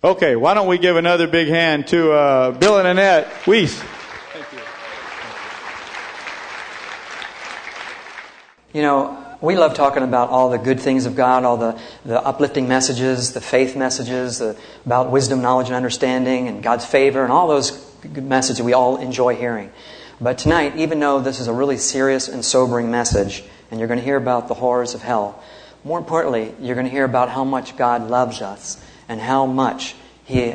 Okay, why don't we give another big hand to Bill and Annette Weiss. Thank you. You know, we love talking about all the good things of God, all the uplifting messages, the faith messages, about wisdom, knowledge, and understanding, and God's favor, and all those good messages we all enjoy hearing. But tonight, even though this is a really serious and sobering message, and you're going to hear about the horrors of hell, more importantly, you're going to hear about how much God loves us and how much He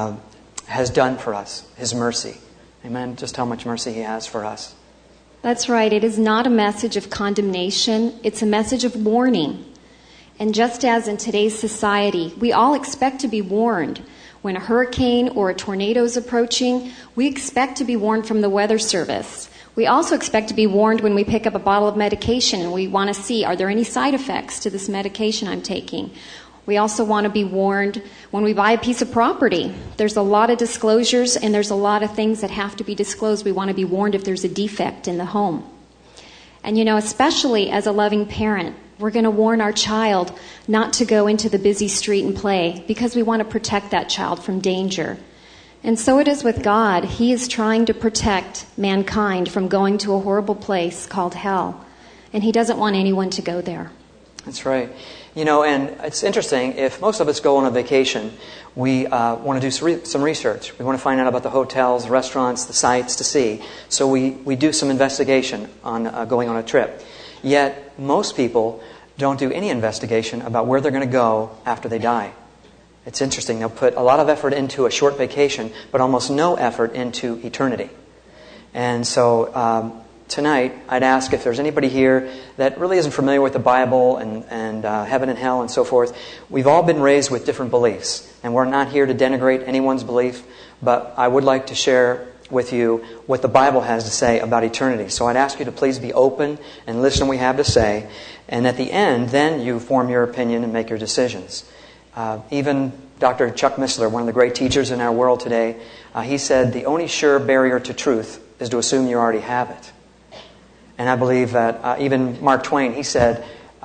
has done for us, His mercy. Amen? Just how much mercy He has for us. That's right. It is not a message of condemnation. It's a message of warning. And just as in today's society, we all expect to be warned. When a hurricane or a tornado is approaching, we expect to be warned from the Weather Service. We also expect to be warned when we pick up a bottle of medication and we want to see, are there any side effects to this medication I'm taking? We also want to be warned when we buy a piece of property. There's a lot of disclosures and there's a lot of things that have to be disclosed. We want to be warned if there's a defect in the home. And you know, especially as a loving parent, we're going to warn our child not to go into the busy street and play because we want to protect that child from danger. And so it is with God. He is trying to protect mankind from going to a horrible place called hell. And He doesn't want anyone to go there. That's right. You know, and it's interesting, if most of us go on a vacation, we want to do some research. We want to find out about the hotels, restaurants, the sites to see. So we do some investigation on going on a trip. Yet, most people don't do any investigation about where they're going to go after they die. It's interesting. They'll put a lot of effort into a short vacation, but almost no effort into eternity. And so tonight, I'd ask if there's anybody here that really isn't familiar with the Bible and heaven and hell and so forth. We've all been raised with different beliefs, and we're not here to denigrate anyone's belief, but I would like to share with you what the Bible has to say about eternity. So I'd ask you to please be open and listen to what we have to say, and at the end, then you form your opinion and make your decisions. Even Dr. Chuck Missler, one of the great teachers in our world today, he said the only sure barrier to truth is to assume you already have it. And I believe that even Mark Twain, he said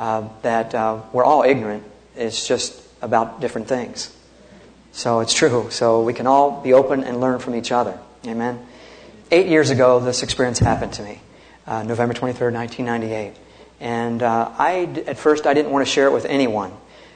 that we're all ignorant. It's just about different things. So it's true. So we can all be open and learn from each other. Amen. 8 years ago, this experience happened to me. November 23rd, 1998. And at first, I didn't want to share it with anyone.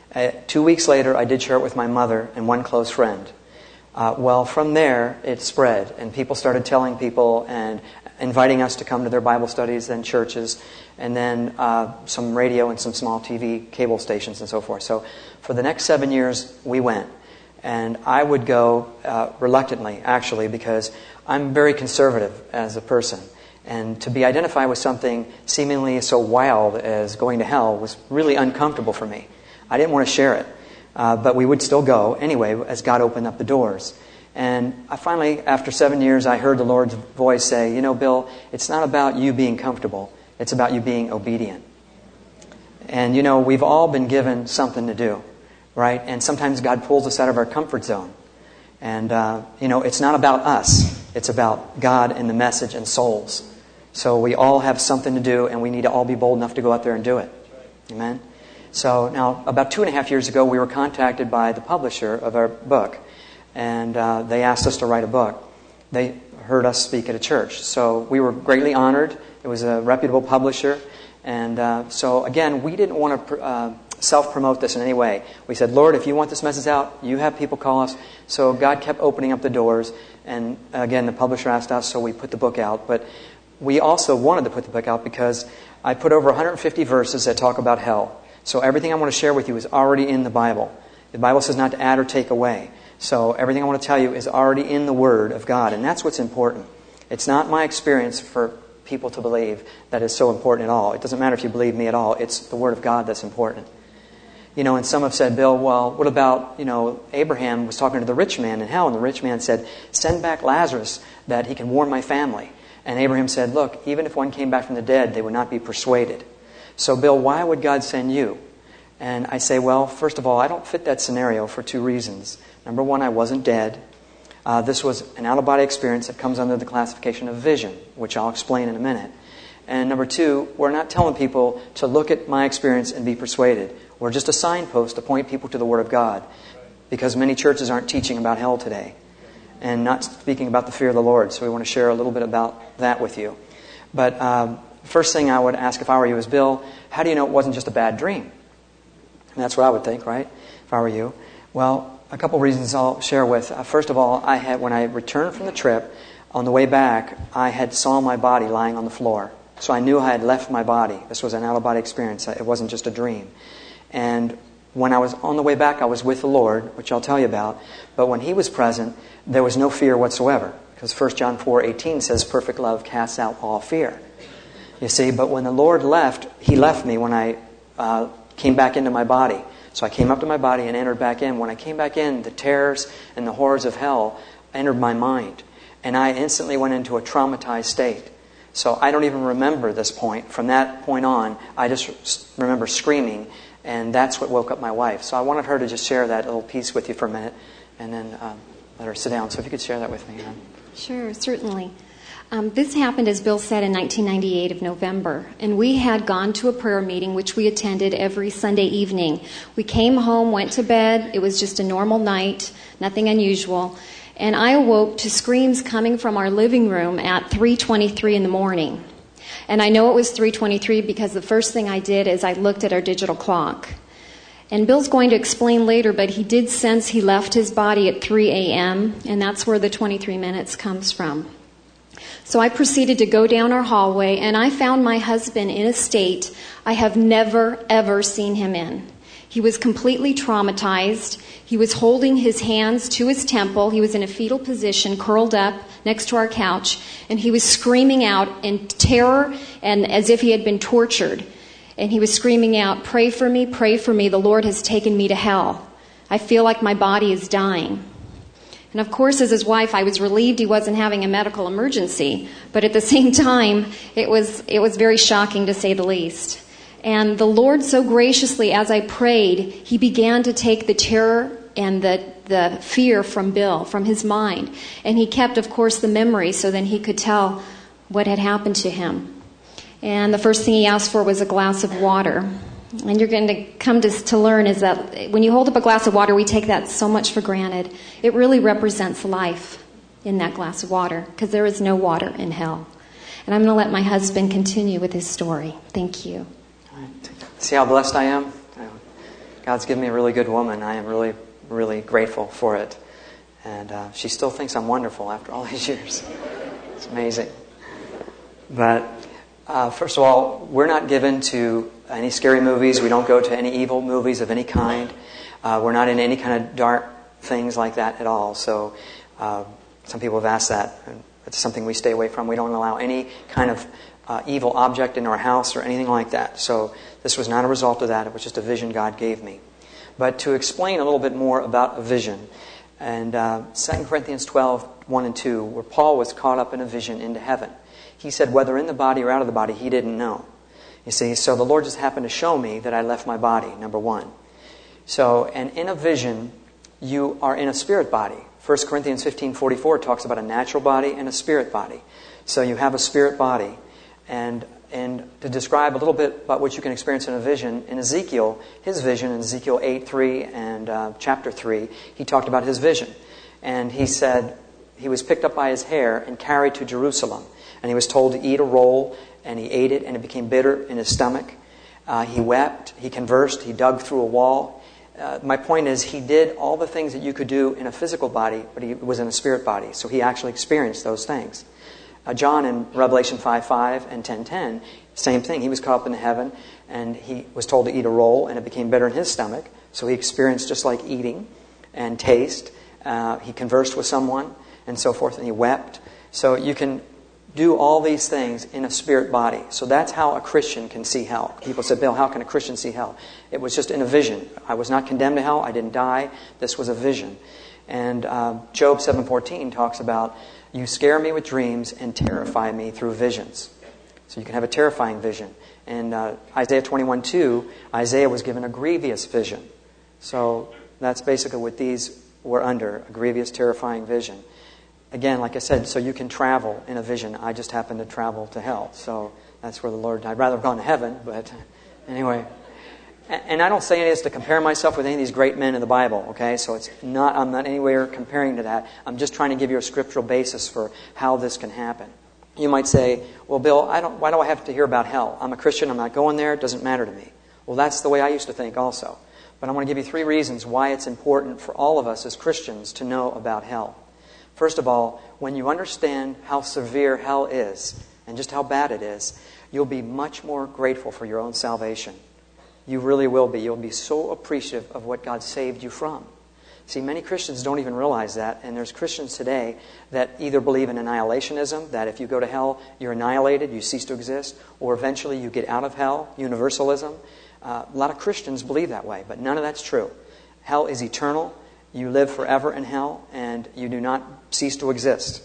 2 weeks later, I did share it with my mother and one close friend. Well, from there, it spread. And people started telling people and inviting us to come to their Bible studies and churches, and then some radio and some small TV cable stations and so forth. So for the next 7 years, we went. And I would go reluctantly, actually, because I'm very conservative as a person. And to be identified with something seemingly so wild as going to hell was really uncomfortable for me. I didn't want to share it. But we would still go anyway as God opened up the doors. And I finally, after 7 years, I heard the Lord's voice say, you know, Bill, it's not about you being comfortable. It's about you being obedient. And, you know, we've all been given something to do, right? And sometimes God pulls us out of our comfort zone. And, you know, it's not about us. It's about God and the message and souls. So we all have something to do, and we need to all be bold enough to go out there and do it. Amen? So now, about 2.5 years ago, we were contacted by the publisher of our book. And they asked us to write a book. They heard us speak at a church. So we were greatly honored. It was a reputable publisher. And so, again, we didn't want to self-promote this in any way. We said, Lord, if you want this message out, you have people call us. So God kept opening up the doors. And again, the publisher asked us, so we put the book out. But we also wanted to put the book out because I put over 150 verses that talk about hell. So everything I want to share with you is already in the Bible. The Bible says not to add or take away. So everything I want to tell you is already in the Word of God. And that's what's important. It's not my experience for people to believe that is so important at all. It doesn't matter if you believe me at all. It's the Word of God that's important. You know, and some have said, Bill, well, what about, you know, Abraham was talking to the rich man in hell, and the rich man said, send back Lazarus that he can warn my family. And Abraham said, look, even if one came back from the dead, they would not be persuaded. So, Bill, why would God send you? And I say, well, first of all, I don't fit that scenario for 2 reasons. Number one, I wasn't dead. This was an out-of-body experience that comes under the classification of vision, which I'll explain in a minute. And number two, we're not telling people to look at my experience and be persuaded. We're just a signpost to point people to the Word of God. because many churches aren't teaching about hell today and not speaking about the fear of the Lord. So we want to share a little bit about that with you. But first thing I would ask if I were you is, Bill, how do you know it wasn't just a bad dream? And that's what I would think, right, if I were you. Well, a couple reasons I'll share with. First of all, when I returned from the trip, on the way back, I had saw my body lying on the floor. So I knew I had left my body. This was an out-of-body experience. It wasn't just a dream. And when I was on the way back, I was with the Lord, which I'll tell you about. But when He was present, there was no fear whatsoever. Because 1 John 4:18 says, perfect love casts out all fear. You see, but when the Lord left, He left me when I came back into my body. So I came up to my body and entered back in. When I came back in, the terrors and the horrors of hell entered my mind. And I instantly went into a traumatized state. So I don't even remember this point. From that point on, I just remember screaming, and that's what woke up my wife. So I wanted her to just share that little piece with you for a minute, and then let her sit down. So if you could share that with me. Sure, certainly. This happened, as Bill said, in 1998 of November, and we had gone to a prayer meeting which we attended every Sunday evening. We came home, went to bed. It was just a normal night, nothing unusual. And I awoke to screams coming from our living room at 3:23 in the morning. And I know it was 3:23 because the first thing I did is I looked at our digital clock. And Bill's going to explain later, but he did sense he left his body at 3 a.m., and that's where the 23 minutes comes from. So I proceeded to go down our hallway, and I found my husband in a state I have never, ever seen him in. He was completely traumatized. He was holding his hands to his temple. He was in a fetal position, curled up next to our couch, and he was screaming out in terror and as if he had been tortured. And he was screaming out, pray for me, the Lord has taken me to hell. I feel like my body is dying. And of course, as his wife, I was relieved he wasn't having a medical emergency, but at the same time, it was very shocking to say the least. And the Lord so graciously, as I prayed, He began to take the terror and the fear from Bill, from his mind. And He kept, of course, the memory so then he could tell what had happened to him. And the first thing he asked for was a glass of water. And you're going to come to learn is that when you hold up a glass of water, we take that so much for granted. It really represents life in that glass of water, because there is no water in hell. And I'm going to let my husband continue with his story. Thank you. See how blessed I am? God's given me a really good woman. I am really, really grateful for it. And she still thinks I'm wonderful after all these years. It's amazing. But first of all, we're not given to any scary movies. We don't go to any evil movies of any kind. We're not in any kind of dark things like that at all. So some people have asked that. It's something we stay away from. We don't allow any kind of evil object in our house or anything like that. So this was not a result of that. It was just a vision God gave me. But to explain a little bit more about a vision, and 2 Corinthians 12, 1 and 2, where Paul was caught up in a vision into heaven. He said whether in the body or out of the body, he didn't know. You see, so the Lord just happened to show me that I left my body, number one. So, and in a vision, you are in a spirit body. 1 Corinthians 15:44 talks about a natural body and a spirit body. So you have a spirit body. And to describe a little bit about what you can experience in a vision, in Ezekiel, his vision in Ezekiel 8:3 and chapter 3, he talked about his vision. And he said he was picked up by his hair and carried to Jerusalem. And he was told to eat a roll, and he ate it, and it became bitter in his stomach. He wept, he conversed, he dug through a wall. My point is, he did all the things that you could do in a physical body, but he was in a spirit body. So he actually experienced those things. John in Revelation 5:5 and 10:10, same thing. He was caught up in heaven, and he was told to eat a roll, and it became bitter in his stomach. So he experienced just like eating and taste. He conversed with someone and so forth, and he wept. So you can do all these things in a spirit body. So that's how a Christian can see hell. People said, Bill, how can a Christian see hell? It was just in a vision. I was not condemned to hell. I didn't die. This was a vision. And Job 7:14 talks about, you scare me with dreams and terrify me through visions. So you can have a terrifying vision. And Isaiah 21:2, Isaiah was given a grievous vision. So that's basically what these were under, a grievous, terrifying vision. Again, like I said, so you can travel in a vision. I just happened to travel to hell. So that's where the Lord, I'd rather have gone to heaven, but anyway. And I don't say any of this to compare myself with any of these great men in the Bible, okay? So I'm not anywhere comparing to that. I'm just trying to give you a scriptural basis for how this can happen. You might say, well, Bill, why do I have to hear about hell? I'm a Christian, I'm not going there, it doesn't matter to me. Well, that's the way I used to think also. But I want to give you 3 reasons why it's important for all of us as Christians to know about hell. First of all, when you understand how severe hell is and just how bad it is, you'll be much more grateful for your own salvation. You really will be. You'll be so appreciative of what God saved you from. See, many Christians don't even realize that, and there's Christians today that either believe in annihilationism, that if you go to hell, you're annihilated, you cease to exist, or eventually you get out of hell, universalism. A lot of Christians believe that way, but none of that's true. Hell is eternal. You live forever in hell, and you do not cease to exist.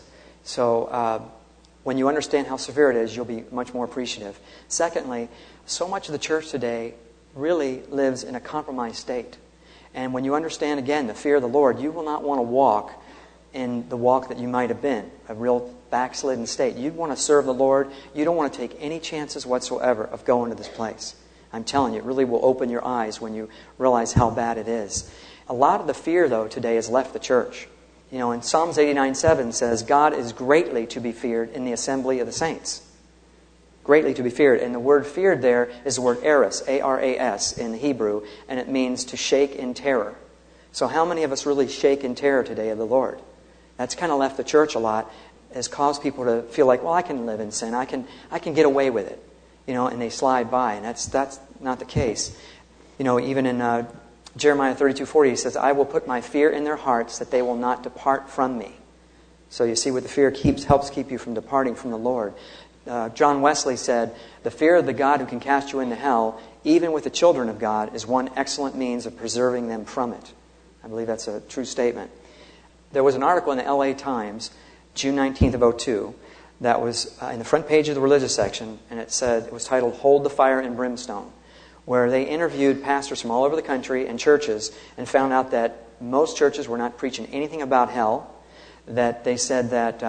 So when you understand how severe it is, you'll be much more appreciative. Secondly, so much of the church today really lives in a compromised state. And when you understand, again, the fear of the Lord, you will not want to walk in the walk that you might have been, a real backslidden state. You want to serve the Lord. You don't want to take any chances whatsoever of going to this place. I'm telling you, it really will open your eyes when you realize how bad it is. A lot of the fear, though, today has left the church. You know, in Psalms 89:7 says, God is greatly to be feared in the assembly of the saints. Greatly to be feared. And the word feared there is the word aras, A-R-A-S in Hebrew, and it means to shake in terror. So how many of us really shake in terror today of the Lord? That's kind of left the church a lot, has caused people to feel like, well, I can live in sin. I can get away with it. You know, and they slide by, and that's not the case. You know, even in Jeremiah 32:40, he says, I will put my fear in their hearts that they will not depart from me. So you see what the fear helps keep you from departing from the Lord. John Wesley said, the fear of the God who can cast you into hell, even with the children of God, is one excellent means of preserving them from it. I believe that's a true statement. There was an article in the LA Times, June 19th of 2002, that was in the front page of the religious section, and it was titled, Hold the Fire and Brimstone, where they interviewed pastors from all over the country and churches and found out that most churches were not preaching anything about hell, that they said that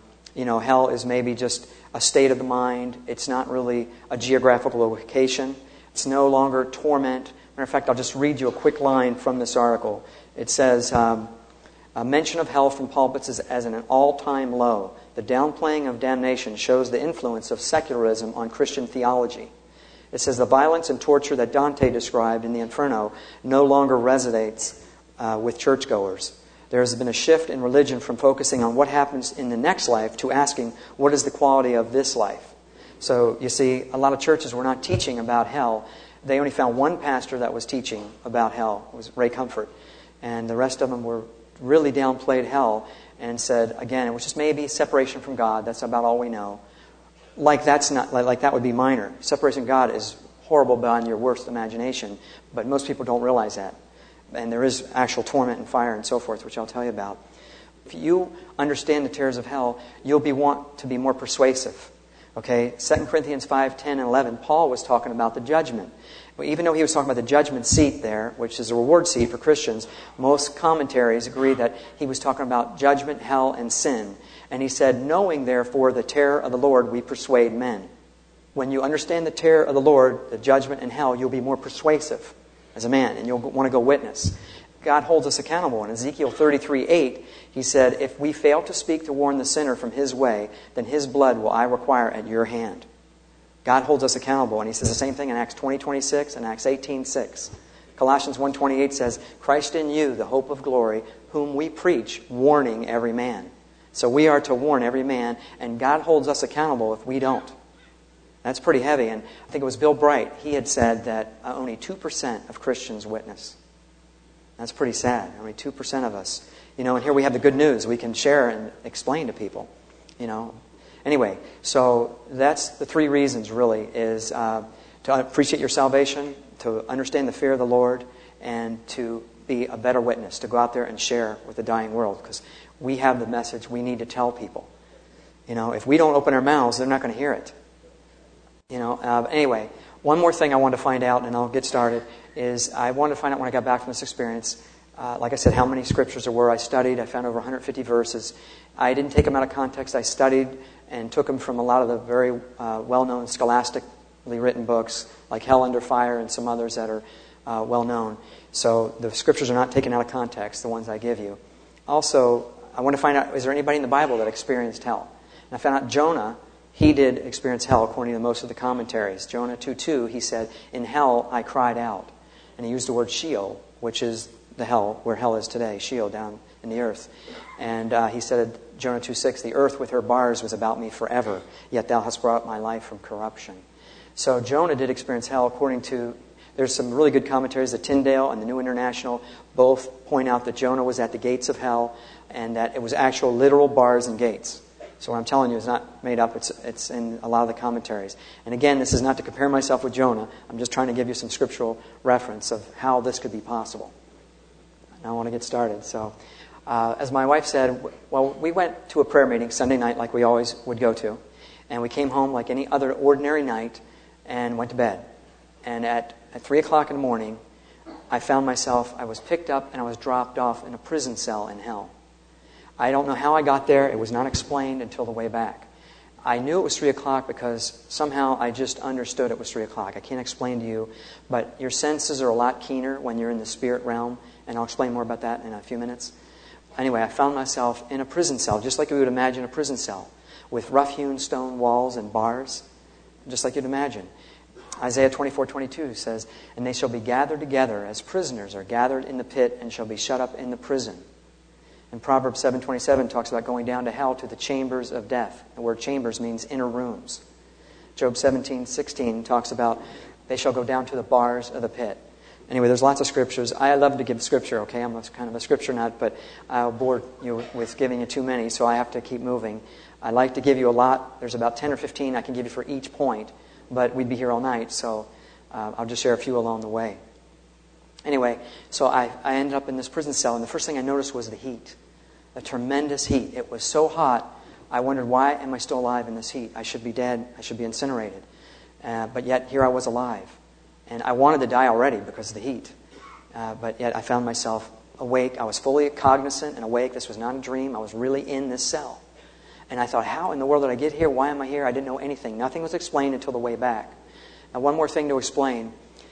hell is maybe just a state of the mind. It's not really a geographical location. It's no longer torment. Matter of fact, I'll just read you a quick line from this article. It says, a mention of hell from pulpits is as an all-time low. The downplaying of damnation shows the influence of secularism on Christian theology. It says the violence and torture that Dante described in the Inferno no longer resonates with churchgoers. There has been a shift in religion from focusing on what happens in the next life to asking, what is the quality of this life? So, you see, a lot of churches were not teaching about hell. They only found one pastor that was teaching about hell. It was Ray Comfort. And the rest of them were really downplayed hell and said, again, it was just maybe separation from God. That's about all we know. Like that would be minor. Separation from God is horrible beyond your worst imagination. But most people don't realize that. And there is actual torment and fire and so forth, which I'll tell you about. If you understand the terrors of hell, you'll want to be more persuasive. Okay? 2 Corinthians 5:10 and 11, Paul was talking about the judgment. But even though he was talking about the judgment seat there, which is a reward seat for Christians, most commentaries agree that he was talking about judgment, hell, and sin. And he said, knowing therefore the terror of the Lord, we persuade men. When you understand the terror of the Lord, the judgment and hell, you'll be more persuasive as a man, and you'll want to go witness. God holds us accountable. In Ezekiel 33:8, he said, if we fail to speak to warn the sinner from his way, then his blood will I require at your hand. God holds us accountable, and he says the same thing in Acts 20:26 and Acts 18:6. Colossians 1:28 says, Christ in you, the hope of glory, whom we preach, warning every man. So we are to warn every man, and God holds us accountable if we don't. That's pretty heavy. And I think it was Bill Bright. He had said that only 2% of Christians witness. That's pretty sad. Only 2% of us. And here we have the good news. We can share and explain to people. Anyway, so that's the 3 reasons really, is to appreciate your salvation, to understand the fear of the Lord, and to be a better witness, to go out there and share with the dying world. Because we have the message we need to tell people. If we don't open our mouths, they're not going to hear it. Anyway, one more thing I wanted to find out, and I'll get started, is I wanted to find out when I got back from this experience, like I said, how many scriptures there were. I studied. I found over 150 verses. I didn't take them out of context. I studied and took them from a lot of the very well-known scholastically written books, like Hell Under Fire and some others that are well known. So the scriptures are not taken out of context, the ones I give you. Also, I want to find out, is there anybody in the Bible that experienced hell? And I found out Jonah, he did experience hell according to most of the commentaries. Jonah 2:2, he said, "In hell I cried out." And he used the word Sheol, which is the hell, where hell is today, Sheol, down in the earth. And he said, Jonah 2:6, "The earth with her bars was about me forever, yet thou hast brought my life from corruption." So Jonah did experience hell according to, there's some really good commentaries, the Tyndale and the New International, both point out that Jonah was at the gates of hell and that it was actual literal bars and gates. So what I'm telling you is not made up, it's in a lot of the commentaries. And again, this is not to compare myself with Jonah, I'm just trying to give you some scriptural reference of how this could be possible. Now I want to get started. So, as my wife said, well, we went to a prayer meeting Sunday night like we always would go to. And we came home like any other ordinary night and went to bed. And at 3 o'clock in the morning, I found myself, I was picked up and I was dropped off in a prison cell in hell. I don't know how I got there. It was not explained until the way back. I knew it was 3 o'clock because somehow I just understood it was 3 o'clock. I can't explain to you, but your senses are a lot keener when you're in the spirit realm, and I'll explain more about that in a few minutes. Anyway, I found myself in a prison cell, just like you would imagine a prison cell, with rough-hewn stone walls and bars, just like you'd imagine. Isaiah 24:22 says, "And they shall be gathered together as prisoners are gathered in the pit and shall be shut up in the prison." And Proverbs 7:27 talks about going down to hell to the chambers of death. The word chambers means inner rooms. Job 17:16 talks about they shall go down to the bars of the pit. Anyway, there's lots of scriptures. I love to give scripture, okay? I'm kind of a scripture nut, but I'll bore you with giving you too many, so I have to keep moving. I like to give you a lot. There's about 10 or 15 I can give you for each point, but we'd be here all night, so I'll just share a few along the way. Anyway, so I ended up in this prison cell, and the first thing I noticed was the heat. A tremendous heat. It was so hot, I wondered, why am I still alive in this heat? I should be dead. I should be incinerated. But yet, here I was alive. And I wanted to die already because of the heat. But yet, I found myself awake. I was fully cognizant and awake. This was not a dream. I was really in this cell. And I thought, how in the world did I get here? Why am I here? I didn't know anything. Nothing was explained until the way back. Now, one more thing to explain.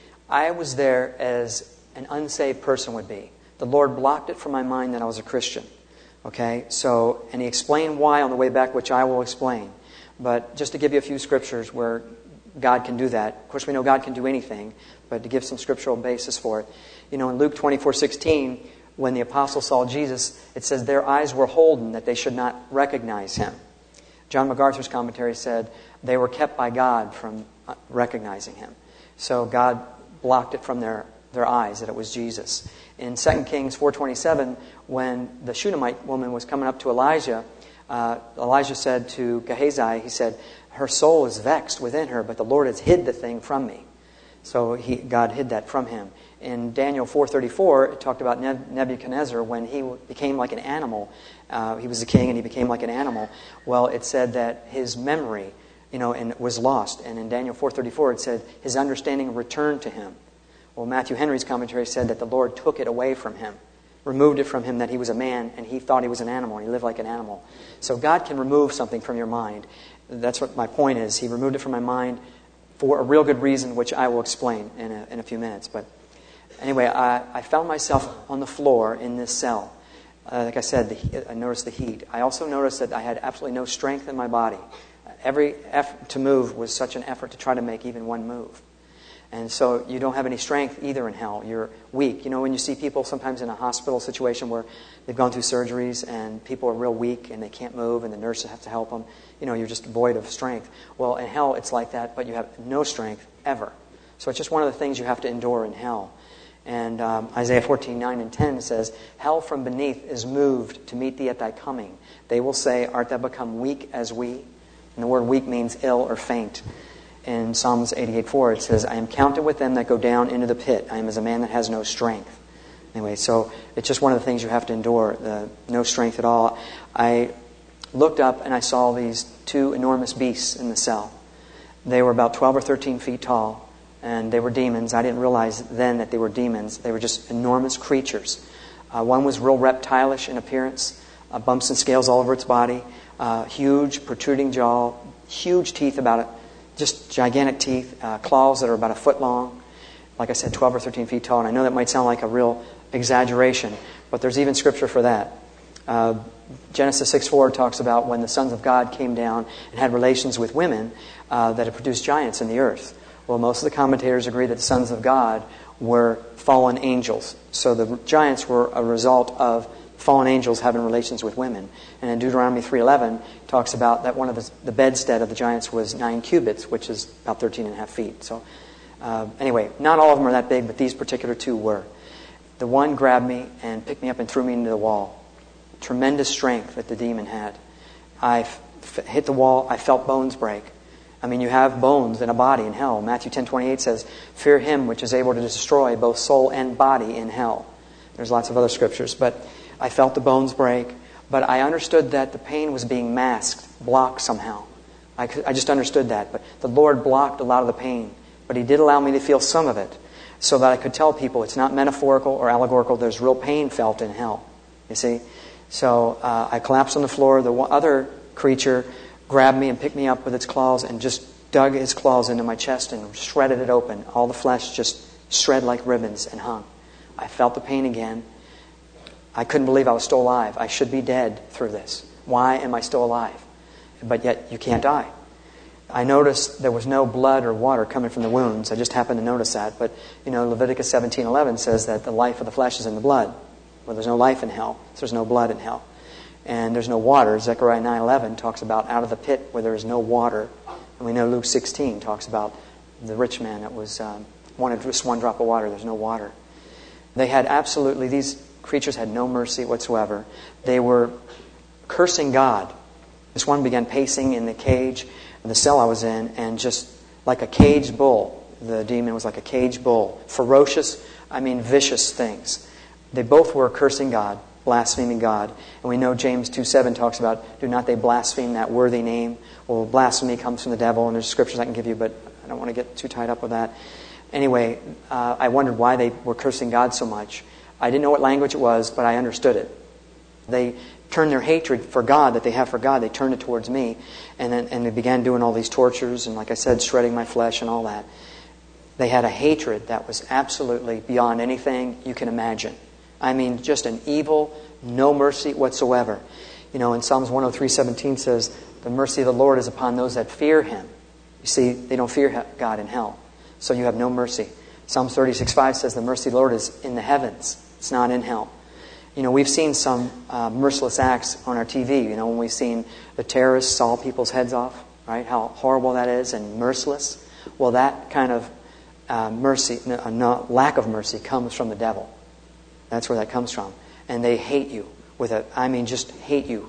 I was there as an unsaved person would be. The Lord blocked it from my mind that I was a Christian. Okay, so, and He explained why on the way back, which I will explain. But just to give you a few scriptures where God can do that. Of course, we know God can do anything, but to give some scriptural basis for it. You know, in Luke 24:16, when the apostles saw Jesus, it says their eyes were holden that they should not recognize Him. John MacArthur's commentary said they were kept by God from recognizing Him. So God blocked it from their eyes that it was Jesus. In 2 Kings 4:27, when the Shunammite woman was coming up to Elijah, Elijah said to Gehazi, he said, "Her soul is vexed within her, but the Lord has hid the thing from me." So God hid that from him. In Daniel 4:34, it talked about Nebuchadnezzar when he became like an animal. He was a king and he became like an animal. Well, it said that his memory, and was lost. And in Daniel 4:34, it said his understanding returned to him. Well, Matthew Henry's commentary said that the Lord took it away from him, removed it from him, that he was a man and he thought he was an animal and he lived like an animal. So God can remove something from your mind. That's what my point is. He removed it from my mind for a real good reason, which I will explain in a few minutes. But anyway, I found myself on the floor in this cell. Like I said, I noticed the heat. I also noticed that I had absolutely no strength in my body. Every effort to move was such an effort to try to make even one move. And so you don't have any strength either in hell. You're weak. When you see people sometimes in a hospital situation where they've gone through surgeries and people are real weak and they can't move and the nurses have to help them, you're just void of strength. Well, in hell it's like that, but you have no strength ever. So it's just one of the things you have to endure in hell. And Isaiah 14:9 and 10 says, "Hell from beneath is moved to meet thee at thy coming. They will say, Art thou become weak as we?" And the word weak means ill or faint. In Psalms 88:4, it says, "I am counted with them that go down into the pit. I am as a man that has no strength." Anyway, so it's just one of the things you have to endure, no strength at all. I looked up and I saw these two enormous beasts in the cell. They were about 12 or 13 feet tall, and they were demons. I didn't realize then that they were demons. They were just enormous creatures. One was real reptilish in appearance, bumps and scales all over its body, huge protruding jaw, huge teeth, just gigantic teeth, claws that are about a foot long, like I said, 12 or 13 feet tall. And I know that might sound like a real exaggeration, but there's even scripture for that. Genesis 6:4 talks about when the sons of God came down and had relations with women, that it produced giants in the earth. Well, most of the commentators agree that the sons of God were fallen angels. So the giants were a result of fallen angels having relations with women. And in Deuteronomy 3:11 talks about that one of the bedstead of the giants was 9 cubits, which is about 13 and a half feet. So anyway, not all of them are that big, but these particular two were. The one grabbed me and picked me up and threw me into the wall. Tremendous strength that the demon had. I hit the wall. I felt bones break. I mean, you have bones in a body in hell. Matthew 10:28 says, "Fear him which is able to destroy both soul and body in hell." There's lots of other scriptures, but I felt the bones break. But I understood that the pain was being masked, blocked somehow. I just understood that. But the Lord blocked a lot of the pain. But He did allow me to feel some of it, so that I could tell people it's not metaphorical or allegorical. There's real pain felt in hell. You see? So I collapsed on the floor. The other creature grabbed me and picked me up with its claws and just dug his claws into my chest and shredded it open. All the flesh just shred like ribbons and hung. I felt the pain again. I couldn't believe I was still alive. I should be dead through this. Why am I still alive? But yet you can't die. I noticed there was no blood or water coming from the wounds. I just happened to notice that. But, Leviticus 17:11 says that the life of the flesh is in the blood. Well, there's no life in hell, so there's no blood in hell. And there's no water. Zechariah 9:11 talks about out of the pit where there is no water. And we know Luke 16 talks about the rich man that wanted just one drop of water. There's no water. These creatures had no mercy whatsoever. They were cursing God. This one began pacing in the cage, in the cell I was in, and just like a caged bull. The demon was like a caged bull. Ferocious, vicious things. They both were cursing God, blaspheming God. And we know James 2:7 talks about, do not they blaspheme that worthy name? Well, blasphemy comes from the devil, and there's scriptures I can give you, but I don't want to get too tied up with that. Anyway, I wondered why they were cursing God so much. I didn't know what language it was, but I understood it. They turned their hatred for God, that they have for God, they turned it towards me. And they began doing all these tortures, and like I said, shredding my flesh and all that. They had a hatred that was absolutely beyond anything you can imagine. Just an evil, no mercy whatsoever. In Psalms 103:17 says, the mercy of the Lord is upon those that fear Him. You see, they don't fear God in hell. So you have no mercy. Psalms 36:5 says the mercy of the Lord is in the heavens. It's not in hell. We've seen some merciless acts on our TV. When we've seen the terrorists saw people's heads off, right? How horrible that is and merciless. Well, that kind of lack of mercy comes from the devil. That's where that comes from. And they hate you just hate you.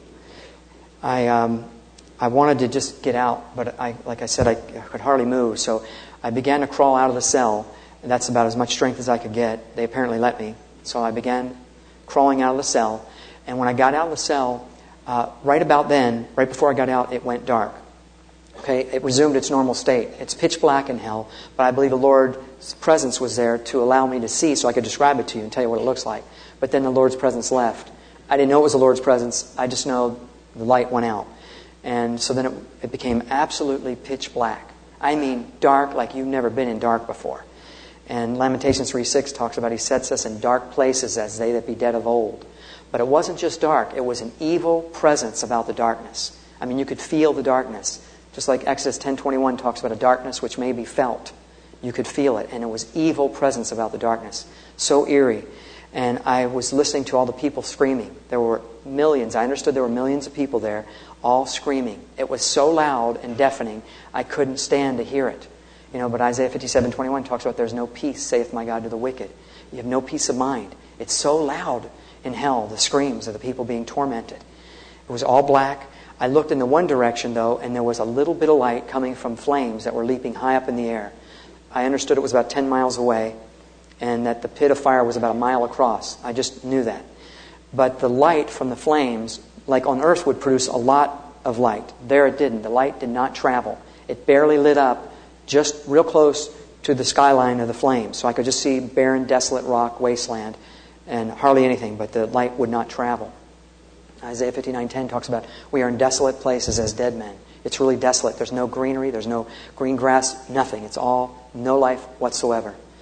I wanted to just get out, but like I said, I could hardly move. So I began to crawl out of the cell. And that's about as much strength as I could get. They apparently let me. So I began crawling out of the cell. And when I got out of the cell, right about then, right before I got out, it went dark. Okay, it resumed its normal state. It's pitch black in hell, but I believe the Lord's presence was there to allow me to see so I could describe it to you and tell you what it looks like. But then the Lord's presence left. I didn't know it was the Lord's presence. I just know the light went out. And so then it became absolutely pitch black. Dark like you've never been in dark before. And Lamentations 3:6 talks about He sets us in dark places as they that be dead of old. But it wasn't just dark. It was an evil presence about the darkness. You could feel the darkness. Just like Exodus 10:21 talks about a darkness which may be felt. You could feel it. And it was evil presence about the darkness. So eerie. And I was listening to all the people screaming. There were millions. I understood there were millions of people there, all screaming. It was so loud and deafening, I couldn't stand to hear it. But Isaiah 57:21 talks about there's no peace, saith my God, to the wicked. You have no peace of mind. It's so loud in hell, the screams of the people being tormented. It was all black. I looked in the one direction, though, and there was a little bit of light coming from flames that were leaping high up in the air. I understood it was about 10 miles away, and that the pit of fire was about a mile across. I just knew that. But the light from the flames, like on earth, would produce a lot of light. There it didn't. The light did not travel. It barely lit up just real close to the skyline of the flames. So I could just see barren, desolate rock, wasteland, and hardly anything, but the light would not travel. Isaiah 59:10 talks about we are in desolate places as dead men. It's really desolate. There's no greenery. There's no green grass. Nothing. It's all no life whatsoever.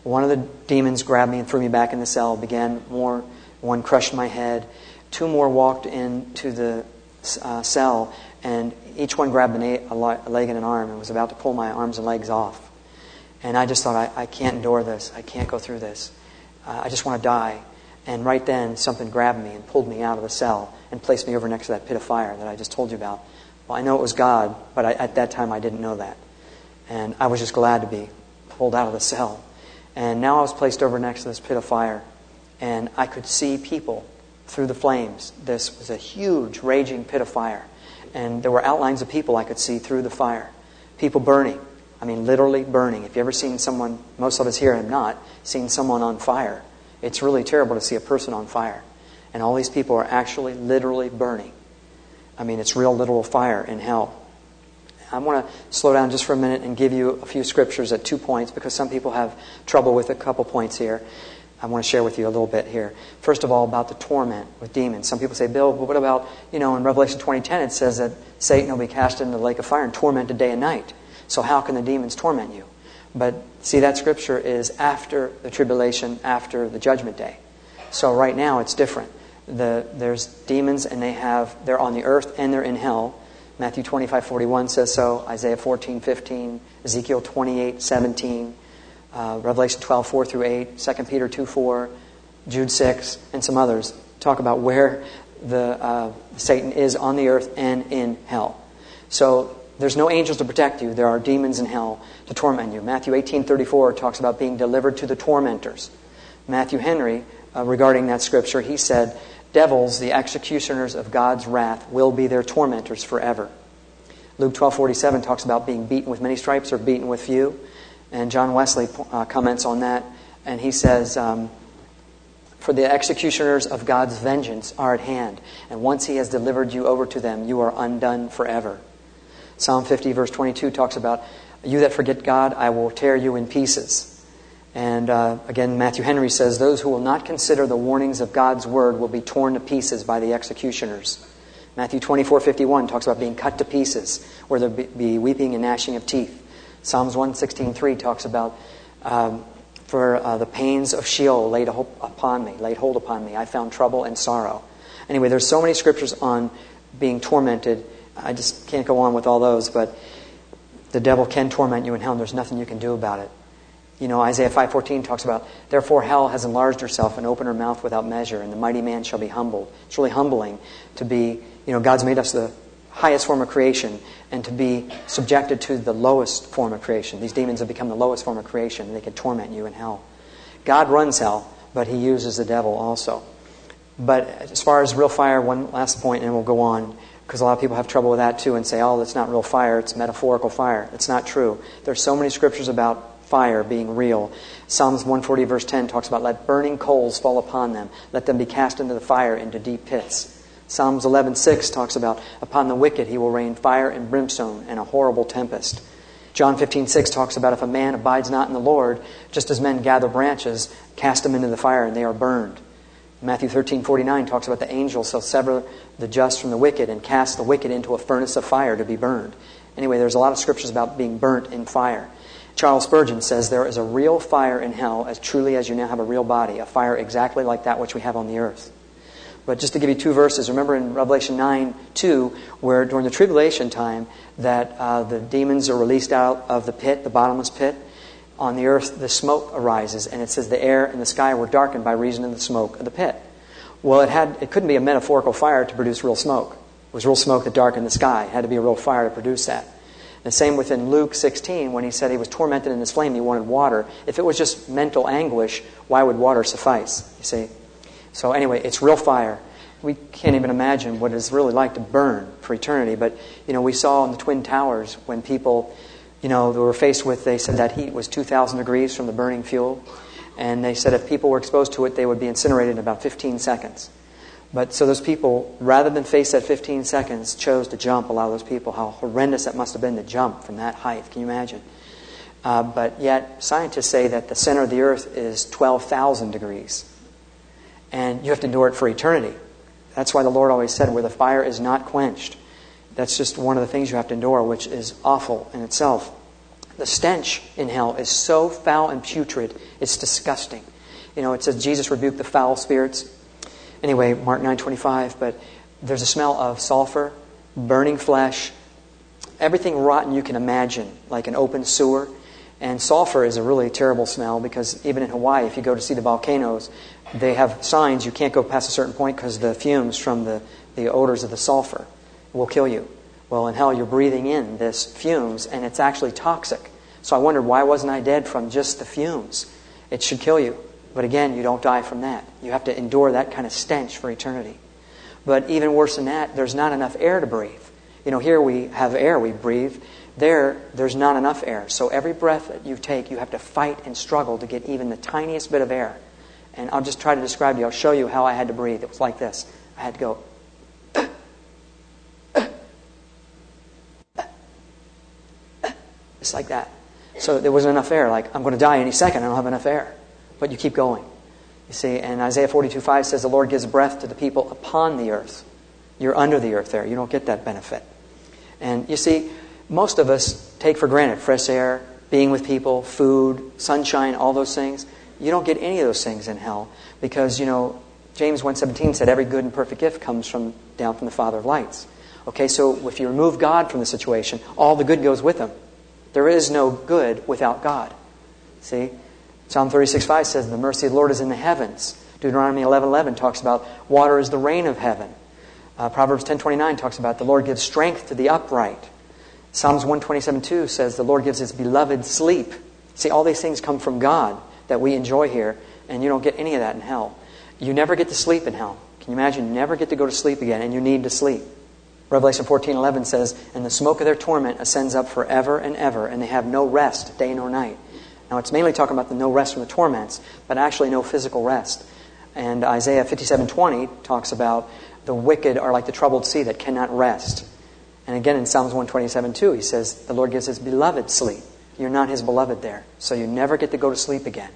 One of the demons grabbed me and threw me back in the cell. Began more. One crushed my head. 2 more walked into the cell, and each one grabbed a leg and an arm and was about to pull my arms and legs off. And I just thought, I can't endure this. I can't go through this. I just want to die. And right then, something grabbed me and pulled me out of the cell and placed me over next to that pit of fire that I just told you about. Well, I know it was God, but at that time I didn't know that. And I was just glad to be pulled out of the cell. And now I was placed over next to this pit of fire, and I could see people through the flames. This was a huge, raging pit of fire. And there were outlines of people I could see through the fire. People burning. I mean, literally burning. If you've ever seen someone, most of us here have not, seen someone on fire. It's really terrible to see a person on fire. And all these people are actually literally burning. I mean, it's real literal fire in hell. I want to slow down just for a minute and give you a few scriptures at 2 points, because some people have trouble with a couple points here. I want to share with you a little bit here. First of all, about the torment with demons. Some people say, Bill, but what about, in Revelation 20:10 it says that Satan will be cast into the lake of fire and tormented day and night. So how can the demons torment you? But see, that scripture is after the tribulation, after the judgment day. So right now it's different. There's demons, and they're on the earth and they're in hell. Matthew 25:41 says so. Isaiah 14:15, Ezekiel 28:17, Revelation 12:4 through 8, 2 Peter 2:4, Jude 6, and some others talk about where Satan is on the earth and in hell. So there's no angels to protect you. There are demons in hell to torment you. Matthew 18:34 talks about being delivered to the tormentors. Matthew Henry, regarding that scripture, he said, devils, the executioners of God's wrath, will be their tormentors forever. Luke 12:47 talks about being beaten with many stripes or beaten with few. And John Wesley comments on that, and he says, for the executioners of God's vengeance are at hand, and once He has delivered you over to them, you are undone forever. Psalm 50 verse 22 talks about, you that forget God, I will tear you in pieces. And again, Matthew Henry says, those who will not consider the warnings of God's word will be torn to pieces by the executioners. Matthew 24:51 talks about being cut to pieces, where there be weeping and gnashing of teeth. Psalms 116:3 talks about, for the pains of Sheol laid hold upon me. I found trouble and sorrow. Anyway, there's so many scriptures on being tormented. I just can't go on with all those, but the devil can torment you in hell, and there's nothing you can do about it. Isaiah 5:14 talks about, therefore hell has enlarged herself and opened her mouth without measure, and the mighty man shall be humbled. It's really humbling to be, God's made us the highest form of creation, and to be subjected to the lowest form of creation. These demons have become the lowest form of creation, and they can torment you in hell. God runs hell, but He uses the devil also. But as far as real fire, one last point, and we'll go on, because a lot of people have trouble with that too, and say, oh, that's not real fire, it's metaphorical fire. It's not true. There's so many scriptures about fire being real. Psalms 140 verse 10 talks about, let burning coals fall upon them. Let them be cast into the fire, into deep pits. Psalms 11:6 talks about, upon the wicked He will rain fire and brimstone and a horrible tempest. John 15:6 talks about, if a man abides not in the Lord, just as men gather branches, cast them into the fire and they are burned. Matthew 13:49 talks about the angels shall sever the just from the wicked and cast the wicked into a furnace of fire to be burned. Anyway, there's a lot of scriptures about being burnt in fire. Charles Spurgeon says there is a real fire in hell as truly as you now have a real body, a fire exactly like that which we have on the earth. But just to give you 2 verses, remember in Revelation 9:2, where during the tribulation time that the demons are released out of the pit, the bottomless pit. On the earth the smoke arises, and it says the air and the sky were darkened by reason of the smoke of the pit. Well, it couldn't be a metaphorical fire to produce real smoke. It was real smoke that darkened the sky. It had to be a real fire to produce that. The same within Luke 16, when He said He was tormented in this flame, He wanted water. If it was just mental anguish, why would water suffice? You see? So anyway, it's real fire. We can't even imagine what it's really like to burn for eternity. But, we saw in the Twin Towers when people, they were faced with, they said that heat was 2,000 degrees from the burning fuel. And they said if people were exposed to it, they would be incinerated in about 15 seconds. But so those people, rather than face that 15 seconds, chose to jump. A lot of those people, how horrendous that must have been to jump from that height. Can you imagine? But yet, scientists say that the center of the earth is 12,000 degrees. And you have to endure it for eternity. That's why the Lord always said, where the fire is not quenched. That's just one of the things you have to endure, which is awful in itself. The stench in hell is so foul and putrid, it's disgusting. It says Jesus rebuked the foul spirits. Anyway, Mark 9:25, but there's a smell of sulfur, burning flesh, everything rotten you can imagine, like an open sewer. And sulfur is a really terrible smell because even in Hawaii, if you go to see the volcanoes, they have signs you can't go past a certain point because the fumes from the odors of the sulfur will kill you. Well, in hell, you're breathing in this fumes, and it's actually toxic. So I wondered, why wasn't I dead from just the fumes? It should kill you. But again, you don't die from that. You have to endure that kind of stench for eternity. But even worse than that, there's not enough air to breathe. Here we have air we breathe. There's not enough air. So every breath that you take, you have to fight and struggle to get even the tiniest bit of air. And I'll just try to describe to you. I'll show you how I had to breathe. It was like this. I had to go. It's like that. So there wasn't enough air. Like, I'm going to die any second. I don't have enough air. But you keep going. You see, and Isaiah 42:5 says the Lord gives breath to the people upon the earth. You're under the earth there. You don't get that benefit. And you see, most of us take for granted fresh air, being with people, food, sunshine, all those things. You don't get any of those things in hell because, James 1:17 said every good and perfect gift comes down from the Father of lights. Okay, so if you remove God from the situation, all the good goes with him. There is no good without God. See? Psalm 36:5 says the mercy of the Lord is in the heavens. Deuteronomy 11:11 talks about water is the rain of heaven. Proverbs 10:29 talks about the Lord gives strength to the upright. Psalms 127:2 says the Lord gives his beloved sleep. See, all these things come from God that we enjoy here, and you don't get any of that in hell. You never get to sleep in hell. Can you imagine? You never get to go to sleep again, and you need to sleep. Revelation 14:11 says, and the smoke of their torment ascends up forever and ever, and they have no rest day nor night. Now, it's mainly talking about the no rest from the torments, but actually no physical rest. And Isaiah 57:20 talks about the wicked are like the troubled sea that cannot rest. And again in Psalms 127:2, he says, the Lord gives his beloved sleep. You're not his beloved there, so you never get to go to sleep again.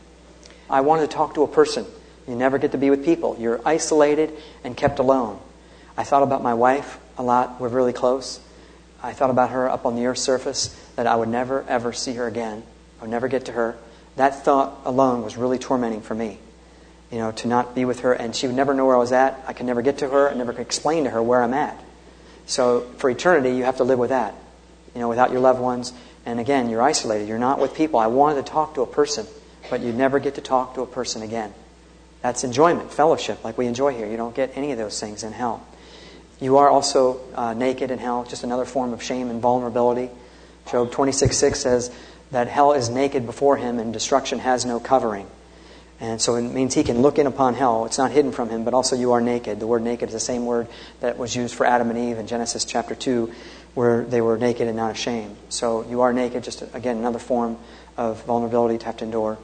I wanted to talk to a person. You never get to be with people. You're isolated and kept alone. I thought about my wife a lot. We're really close. I thought about her up on the earth's surface, that I would never, ever see her again. I would never get to her. That thought alone was really tormenting for me. To not be with her, and she would never know where I was at. I could never get to her. I never could explain to her where I'm at. So for eternity, you have to live with that, without your loved ones. And again, you're isolated. You're not with people. I wanted to talk to a person, but you never get to talk to a person again. That's enjoyment, fellowship, like we enjoy here. You don't get any of those things in hell. You are also naked in hell, just another form of shame and vulnerability. Job 26:6 says that hell is naked before him and destruction has no covering. And so it means he can look in upon hell. It's not hidden from him, but also you are naked. The word naked is the same word that was used for Adam and Eve in Genesis chapter 2, where they were naked and not ashamed. So you are naked, just again, another form of vulnerability to have to endure.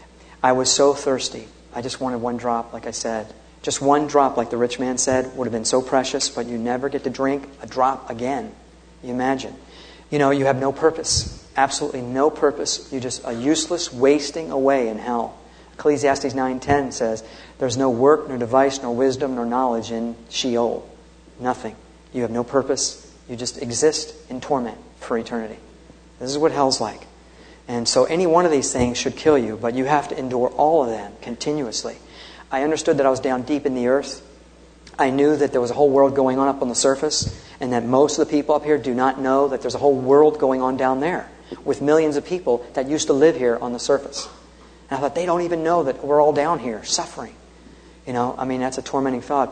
I was so thirsty. I just wanted one drop, like I said. Just one drop, like the rich man said, would have been so precious, but you never get to drink a drop again. You imagine. You have no purpose. Absolutely no purpose. You're just a useless wasting away in hell. Ecclesiastes 9:10 says, there's no work, nor device, nor wisdom, nor knowledge in Sheol. Nothing. You have no purpose. You just exist in torment for eternity. This is what hell's like. And so any one of these things should kill you, but you have to endure all of them continuously. I understood that I was down deep in the earth. I knew that there was a whole world going on up on the surface, and that most of the people up here do not know that there's a whole world going on down there with millions of people that used to live here on the surface. And I thought, they don't even know that we're all down here suffering. That's a tormenting thought.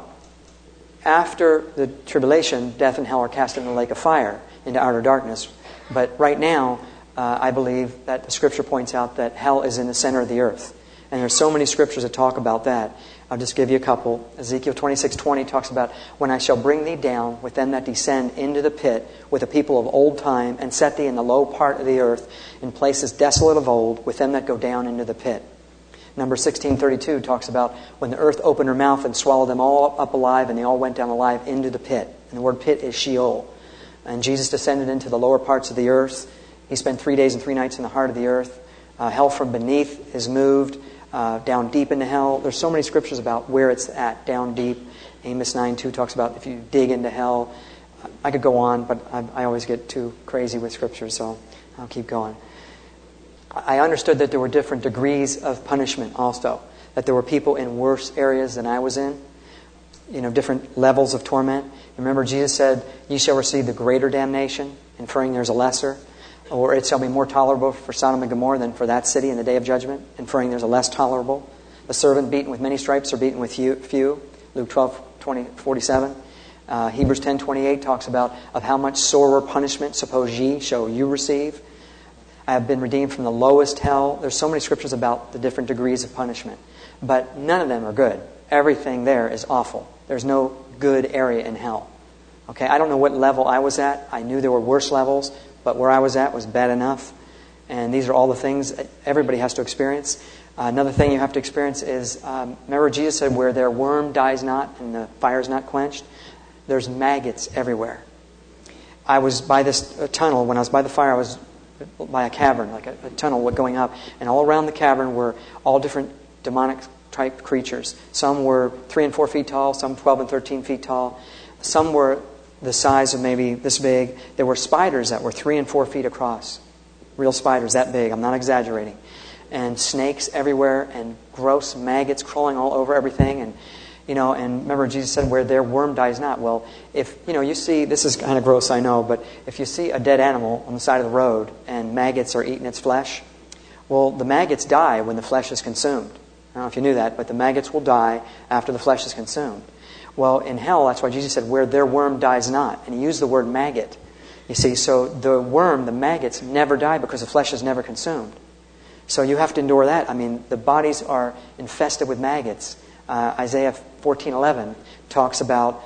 After the tribulation, death and hell are cast into the lake of fire, into outer darkness. But right now, I believe that the Scripture points out that hell is in the center of the earth. And there's so many Scriptures that talk about that. I'll just give you a couple. Ezekiel 26:20 talks about, when I shall bring thee down with them that descend into the pit, with the people of old time, and set thee in the low part of the earth, in places desolate of old, with them that go down into the pit. Numbers 16:32 talks about when the earth opened her mouth and swallowed them all up alive, and they all went down alive into the pit. And the word pit is Sheol. And Jesus descended into the lower parts of the earth. He spent 3 days and 3 nights in the heart of the earth. Hell from beneath is moved down deep into hell. There's so many scriptures about where it's at, down deep. Amos 9:2 talks about if you dig into hell. I could go on, but I always get too crazy with scripture, so I'll keep going. I understood that there were different degrees of punishment also. That there were people in worse areas than I was in. Different levels of torment. Remember, Jesus said, "Ye shall receive the greater damnation," inferring there's a lesser. Or it shall be more tolerable for Sodom and Gomorrah than for that city in the day of judgment, inferring there's a less tolerable. The servant beaten with many stripes or beaten with few. Luke 12:47. Hebrews 10:28 talks about of how much sorer punishment suppose ye shall you receive. I have been redeemed from the lowest hell. There's so many scriptures about the different degrees of punishment. But none of them are good. Everything there is awful. There's no good area in hell. Okay, I don't know what level I was at. I knew there were worse levels, but where I was at was bad enough. And these are all the things that everybody has to experience. Another thing you have to experience is, remember Jesus said, where their worm dies not and the fire is not quenched, there's maggots everywhere. I was by this tunnel. When I was by the fire, I was by a cavern, like a tunnel going up. And all around the cavern were all different demonic type creatures. Some were 3 and 4 feet tall, some 12 and 13 feet tall. Some were the size of maybe this big. There were spiders that were 3 and 4 feet across. Real spiders that big. I'm not exaggerating. And snakes everywhere and gross maggots crawling all over everything. And remember Jesus said, where their worm dies not. Well, if, you see, this is kind of gross, I know, but if you see a dead animal on the side of the road and maggots are eating its flesh, well, the maggots die when the flesh is consumed. I don't know if you knew that, but the maggots will die after the flesh is consumed. Well, in hell, that's why Jesus said, where their worm dies not. And he used the word maggot. You see, so the worm, the maggots, never die because the flesh is never consumed. So you have to endure that. I mean, the bodies are infested with maggots. Isaiah 14:11 talks about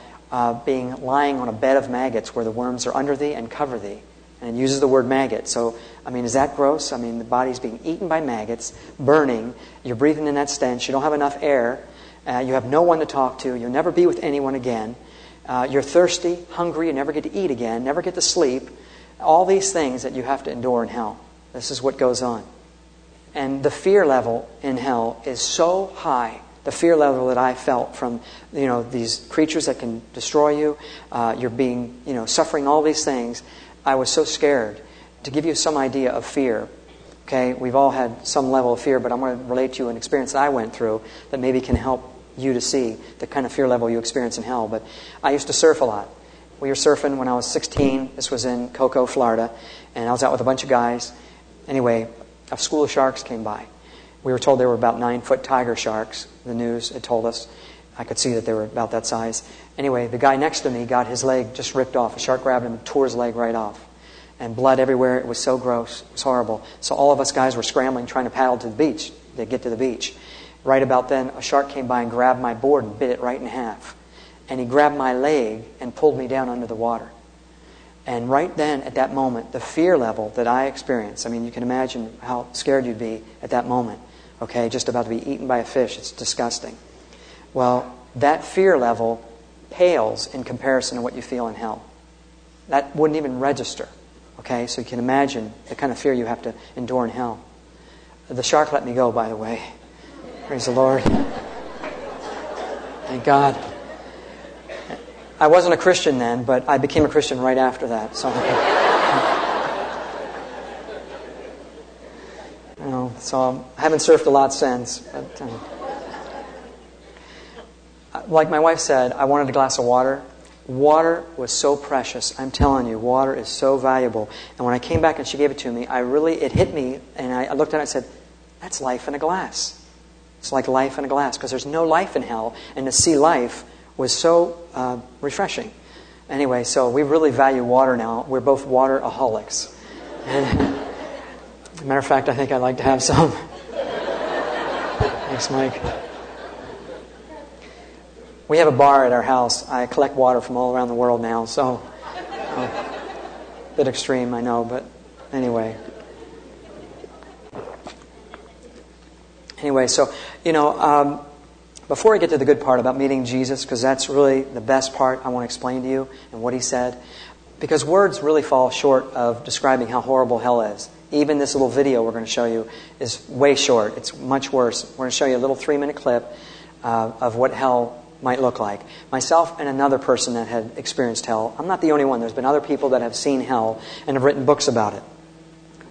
lying on a bed of maggots where the worms are under thee and cover thee. And it uses the word maggot. So, is that gross? The body's being eaten by maggots, burning. You're breathing in that stench. You don't have enough air. You have no one to talk to. You'll never be with anyone again. You're thirsty, hungry. You never get to eat again. Never get to sleep. All these things that you have to endure in hell. This is what goes on. And the fear level in hell is so high. The fear level that I felt from, these creatures that can destroy you. You're being, suffering all these things. I was so scared. To give you some idea of fear, okay, we've all had some level of fear, but I'm going to relate to you an experience that I went through that maybe can help you to see the kind of fear level you experience in hell. But I used to surf a lot. We were surfing when I was 16. This was in Cocoa, Florida, and I was out with a bunch of guys. Anyway, a school of sharks came by. We were told they were about 9-foot tiger sharks. The news had told us. I could see that they were about that size. Anyway, the guy next to me got his leg just ripped off. A shark grabbed him and tore his leg right off. And blood everywhere. It was so gross. It was horrible. So all of us guys were scrambling, trying to paddle to the beach. To get to the beach. Right about then, a shark came by and grabbed my board and bit it right in half. And he grabbed my leg and pulled me down under the water. And right then, at that moment, the fear level that I experienced, you can imagine how scared you'd be at that moment. Okay, just about to be eaten by a fish. It's disgusting. Well, that fear level pales in comparison to what you feel in hell. That wouldn't even register. Okay, so you can imagine the kind of fear you have to endure in hell. The shark let me go, by the way. Praise the Lord. Thank God. I wasn't a Christian then, but I became a Christian right after that. So, so I haven't surfed a lot since. But, like my wife said, I wanted a glass of water. Water was so precious. I'm telling you, water is so valuable. And when I came back and she gave it to me, it hit me, and I looked at it and said, that's life in a glass. It's like life in a glass, because there's no life in hell, and to see life was so refreshing. Anyway, so we really value water now. We're both water-aholics. And, as a matter of fact, I think I'd like to have some. Thanks, Mike. We have a bar at our house. I collect water from all around the world now, so a bit extreme, I know, but anyway. Anyway, so, before I get to the good part about meeting Jesus, because that's really the best part I want to explain to you and what he said, because words really fall short of describing how horrible hell is. Even this little video we're going to show you is way short. It's much worse. We're going to show you a little 3-minute clip of what hell might look like. Myself and another person that had experienced hell. I'm not the only one. There's been other people that have seen hell and have written books about it.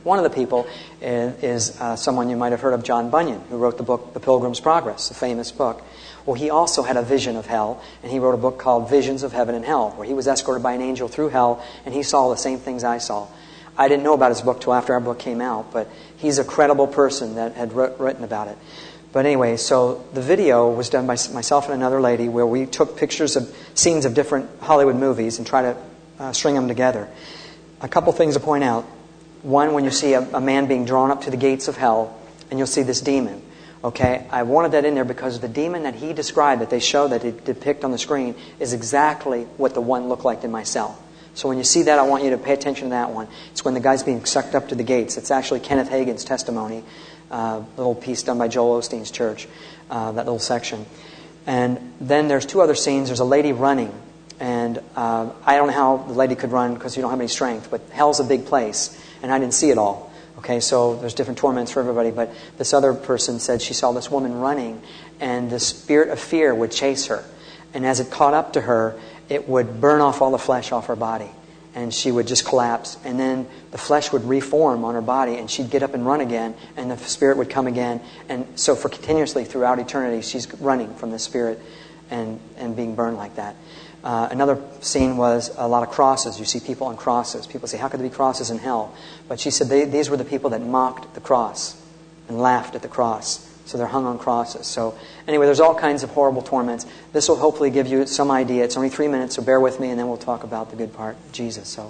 One of the people is someone you might have heard of, John Bunyan, who wrote the book The Pilgrim's Progress, a famous book. Well, he also had a vision of hell, and he wrote a book called Visions of Heaven and Hell, where he was escorted by an angel through hell, and he saw the same things I saw. I didn't know about his book till after our book came out, but he's a credible person that had written about it. But anyway, so the video was done by myself and another lady, where we took pictures of scenes of different Hollywood movies and try to string them together. A couple things to point out. One, when you see a man being drawn up to the gates of hell, and you'll see this demon. Okay, I wanted that in there because the demon that he described, that they show, that they depict on the screen, is exactly what the one looked like in my cell. So when you see that, I want you to pay attention to that one. It's when the guy's being sucked up to the gates. It's actually Kenneth Hagin's testimony, little piece done by Joel Osteen's church, that little section. And then there's two other scenes. There's a lady running, and I don't know how the lady could run because you don't have any strength, but hell's a big place, and I didn't see it all. Okay, so there's different torments for everybody, but this other person said she saw this woman running, and the spirit of fear would chase her. And as it caught up to her, it would burn off all the flesh off her body, and she would just collapse. And then the flesh would reform on her body, and she'd get up and run again, and the spirit would come again. And so for continuously throughout eternity, she's running from the spirit and being burned like that. Another scene was a lot of crosses. You see people on crosses. People say, how could there be crosses in hell? But she said these were the people that mocked the cross and laughed at the cross. So they're hung on crosses. So anyway, there's all kinds of horrible torments. This will hopefully give you some idea. It's only 3 minutes, so bear with me, and then we'll talk about the good part, Jesus. So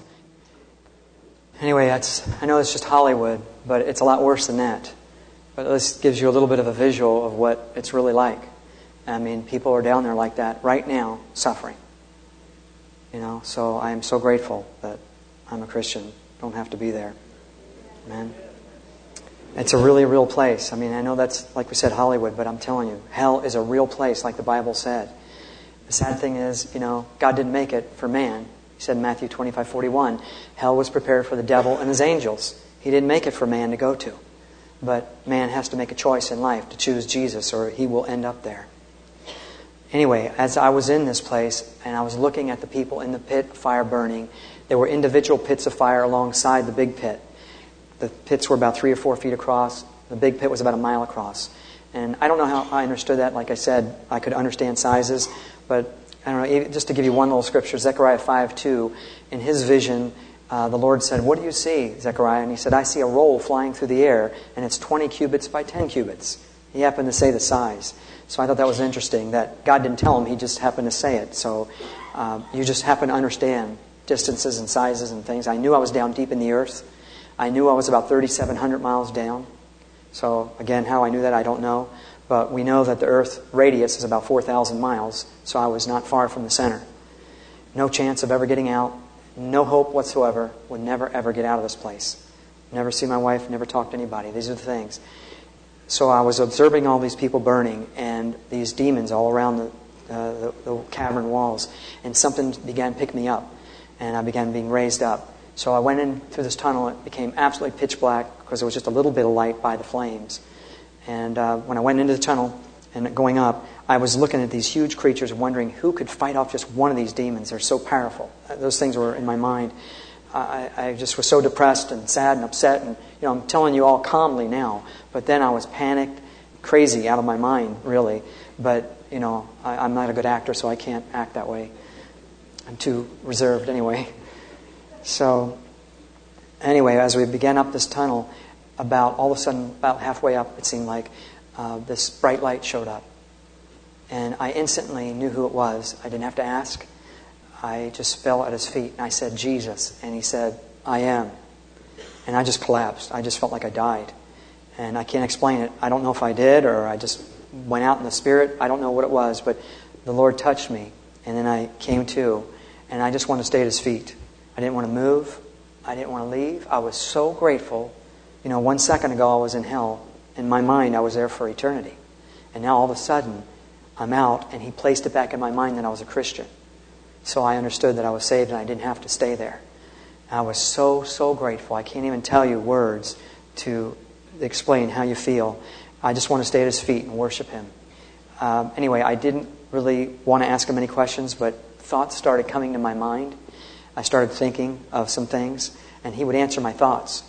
anyway, I know it's just Hollywood, but it's a lot worse than that. But this gives you a little bit of a visual of what it's really like. I mean, people are down there like that right now, suffering. You know, so I am so grateful that I'm a Christian. Don't have to be there. Amen. It's a really real place. I mean, I know that's, like we said, Hollywood, but I'm telling you, hell is a real place, like the Bible said. The sad thing is, you know, God didn't make it for man. He said in Matthew 25:41, hell was prepared for the devil and his angels. He didn't make it for man to go to. But man has to make a choice in life to choose Jesus, or he will end up there. Anyway, as I was in this place and I was looking at the people in the pit, fire burning, there were individual pits of fire alongside the big pit. The pits were about 3 or 4 feet across. The big pit was about a mile across. And I don't know how I understood that. Like I said, I could understand sizes. But I don't know, just to give you one little scripture, Zechariah 5:2, in his vision, the Lord said, what do you see, Zechariah? And he said, I see a roll flying through the air, and it's 20 cubits by 10 cubits. He happened to say the size. So I thought that was interesting, that God didn't tell him, he just happened to say it. So you just happen to understand distances and sizes and things. I knew I was down deep in the earth. I knew I was about 3,700 miles down. So again, how I knew that, I don't know. But we know that the earth radius is about 4,000 miles. So I was not far from the center. No chance of ever getting out. No hope whatsoever. Would never, ever get out of this place. Never see my wife, never talk to anybody. These are the things. So I was observing all these people burning and these demons all around the cavern walls. And something began to pick me up. And I began being raised up. So I went in through this tunnel. It became absolutely pitch black because there was just a little bit of light by the flames. And when I went into the tunnel and going up, I was looking at these huge creatures wondering who could fight off just one of these demons. They're so powerful. Those things were in my mind. I just was so depressed and sad and upset. And I'm telling you all calmly now. But then I was panicked, crazy, out of my mind, really. But, I'm not a good actor, so I can't act that way. I'm too reserved anyway. So, anyway, as we began up this tunnel, all of a sudden, about halfway up, it seemed like this bright light showed up. And I instantly knew who it was. I didn't have to ask. I just fell at his feet, and I said, Jesus. And he said, I am. And I just collapsed. I just felt like I died. And I can't explain it. I don't know if I did, or I just went out in the Spirit. I don't know what it was, but the Lord touched me. And then I came to, and I just wanted to stay at his feet. I didn't want to move. I didn't want to leave. I was so grateful. 1 second ago I was in hell. In my mind, I was there for eternity. And now all of a sudden, I'm out, and he placed it back in my mind that I was a Christian. So I understood that I was saved and I didn't have to stay there. I was so, so grateful. I can't even tell you words to explain how you feel. I just want to stay at his feet and worship him. Anyway, I didn't really want to ask him any questions, but thoughts started coming to my mind. I started thinking of some things, and he would answer my thoughts.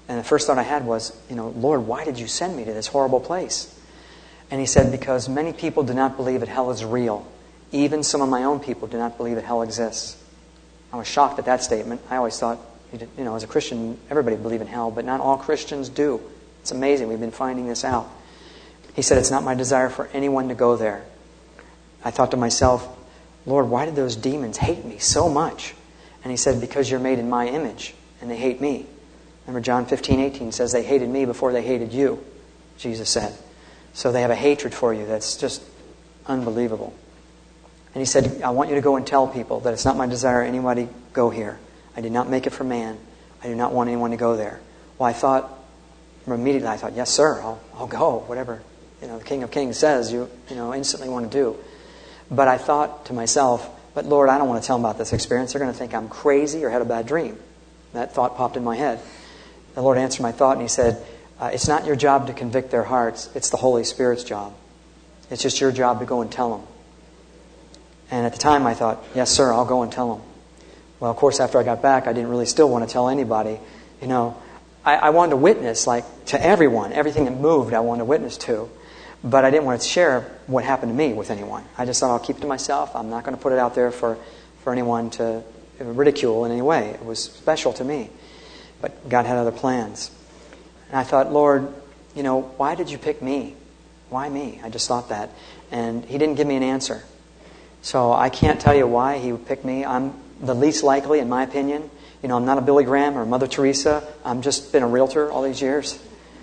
And the first thought I had was, Lord, why did you send me to this horrible place? And he said, because many people do not believe that hell is real. Even some of my own people do not believe that hell exists. I was shocked at that statement. I always thought, as a Christian, everybody believed in hell, but not all Christians do. It's amazing. We've been finding this out. He said, it's not my desire for anyone to go there. I thought to myself, Lord, why did those demons hate me so much? And he said, because you're made in my image, and they hate me. Remember John 15:18 says, they hated me before they hated you, Jesus said. So they have a hatred for you that's just unbelievable. And he said, I want you to go and tell people that it's not my desire anybody go here. I did not make it for man. I do not want anyone to go there. Well, immediately I thought, yes, sir, I'll go. Whatever, the King of Kings says, you instantly want to do. But I thought to myself, but Lord, I don't want to tell them about this experience. They're going to think I'm crazy or had a bad dream. That thought popped in my head. The Lord answered my thought and He said, it's not your job to convict their hearts. It's the Holy Spirit's job. It's just your job to go and tell them. And at the time I thought, yes, sir, I'll go and tell them. Well, of course, after I got back, I didn't really still want to tell anybody. I wanted to witness, to everyone. Everything that moved, I wanted to witness to. But I didn't want to share what happened to me with anyone. I just thought I'll keep it to myself. I'm not going to put it out there for anyone to ridicule in any way. It was special to me. But God had other plans. And I thought, Lord, why did you pick me? Why me? I just thought that. And He didn't give me an answer. So I can't tell you why He would pick me. I'm the least likely, in my opinion. I'm not a Billy Graham or Mother Teresa. I'm just been a realtor all these years.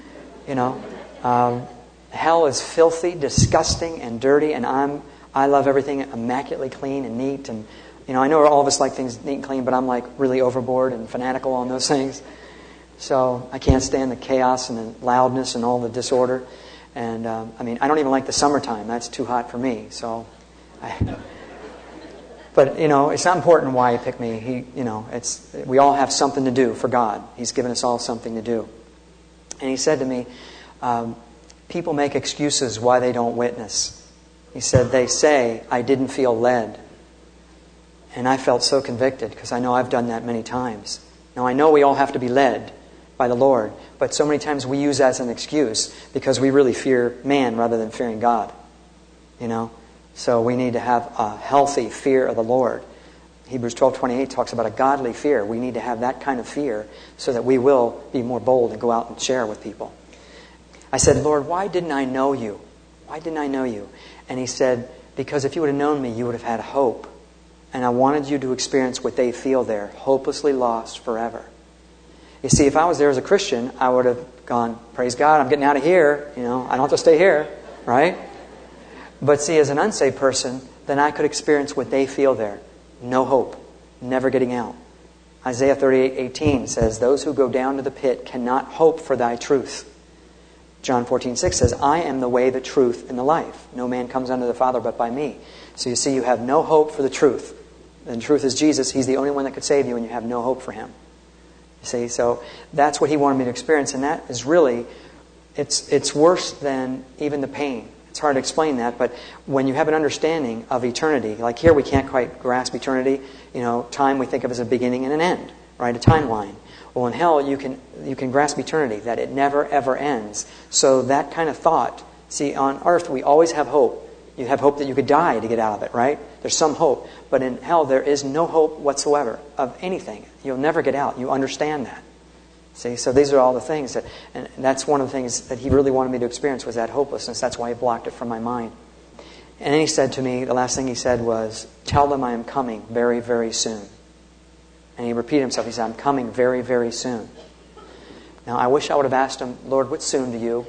Hell is filthy, disgusting, and dirty, and I love everything immaculately clean and neat. And I know all of us like things neat and clean, but I'm really overboard and fanatical on those things. So I can't stand the chaos and the loudness and all the disorder. And I don't even like the summertime. That's too hot for me. But it's not important why He picked me. We all have something to do for God. He's given us all something to do. And He said to me, people make excuses why they don't witness. He said, they say, I didn't feel led. And I felt so convicted because I know I've done that many times. Now I know we all have to be led by the Lord, but so many times we use that as an excuse because we really fear man rather than fearing God. So we need to have a healthy fear of the Lord. Hebrews 12:28 talks about a godly fear. We need to have that kind of fear so that we will be more bold and go out and share with people. I said, Lord, why didn't I know you? Why didn't I know you? And He said, because if you would have known me, you would have had hope. And I wanted you to experience what they feel there, hopelessly lost forever. You see, if I was there as a Christian, I would have gone, praise God, I'm getting out of here. I don't have to stay here, right? But see, as an unsaved person, then I could experience what they feel there. No hope, never getting out. Isaiah 38:18 says, those who go down to the pit cannot hope for thy truth. John 14:6 says, I am the way, the truth, and the life. No man comes unto the Father but by me. So you see, you have no hope for the truth. And the truth is Jesus. He's the only one that could save you, and you have no hope for Him. You see, so that's what He wanted me to experience. And that is really, it's worse than even the pain. It's hard to explain that, but when you have an understanding of eternity, like here we can't quite grasp eternity. Time we think of as a beginning and an end, right? A timeline. Well, in hell you can grasp eternity, that it never ever ends. So that kind of thought, see, on earth we always have hope. You have hope that you could die to get out of it, right? There's some hope. But in hell there is no hope whatsoever of anything. You'll never get out. You understand that. See, so these are all the things and that's one of the things that He really wanted me to experience was that hopelessness. That's why He blocked it from my mind. And then He said to me, the last thing He said was, tell them I am coming very, very soon. And He repeated Himself. He said, I'm coming very, very soon. Now, I wish I would have asked Him, Lord, what's soon to you?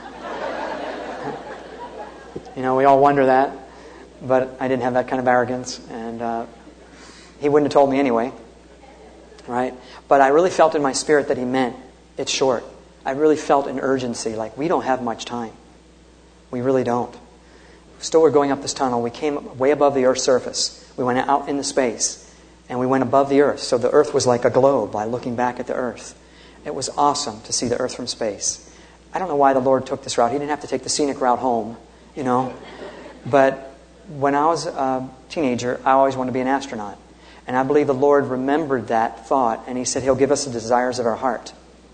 We all wonder that. But I didn't have that kind of arrogance. And He wouldn't have told me anyway. Right? But I really felt in my spirit that He meant it's short. I really felt an urgency, like we don't have much time. We really don't. Still, we're going up this tunnel. We came way above the Earth's surface. We went out into space, and we went above the Earth. So the Earth was like a globe by looking back at the Earth. It was awesome to see the Earth from space. I don't know why the Lord took this route. He didn't have to take the scenic route home, But when I was a teenager, I always wanted to be an astronaut. And I believe the Lord remembered that thought, and He said He'll give us the desires of our heart.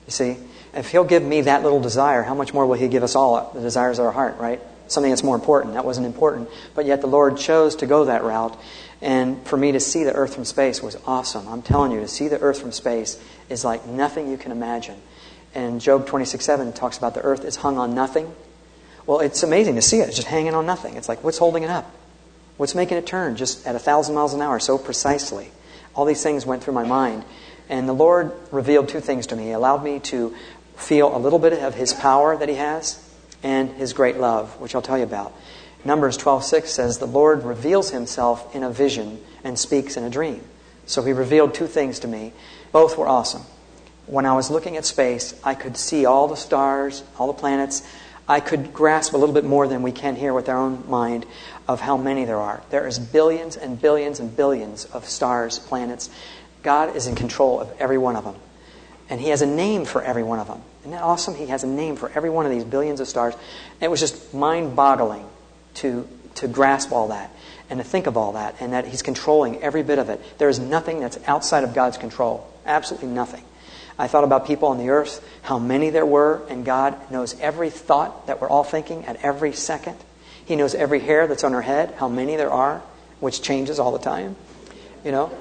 You see? If He'll give me that little desire, how much more will He give us all the desires of our heart, right? Something that's more important. That wasn't important. But yet the Lord chose to go that route. And for me to see the earth from space was awesome. I'm telling you, to see the earth from space is like nothing you can imagine. And Job 26:7 talks about the earth is hung on nothing. Well, it's amazing to see it. It's just hanging on nothing. It's like, what's holding it up? What's making it turn just at 1,000 miles an hour so precisely? All these things went through my mind. And the Lord revealed two things to me. He allowed me to feel a little bit of His power that He has and His great love, which I'll tell you about. Numbers 12:6 says, the Lord reveals Himself in a vision and speaks in a dream. So He revealed two things to me. Both were awesome. When I was looking at space, I could see all the stars, all the planets. I could grasp a little bit more than we can here with our own mind of how many there are. There is billions and billions and billions of stars, planets. God is in control of every one of them. And He has a name for every one of them. Isn't that awesome? He has a name for every one of these billions of stars. And it was just mind-boggling to grasp all that and to think of all that, and that He's controlling every bit of it. There is nothing that's outside of God's control. Absolutely nothing. I thought about people on the earth, how many there were, and God knows every thought that we're all thinking at every second. He knows every hair that's on our head, how many there are, which changes all the time. You know?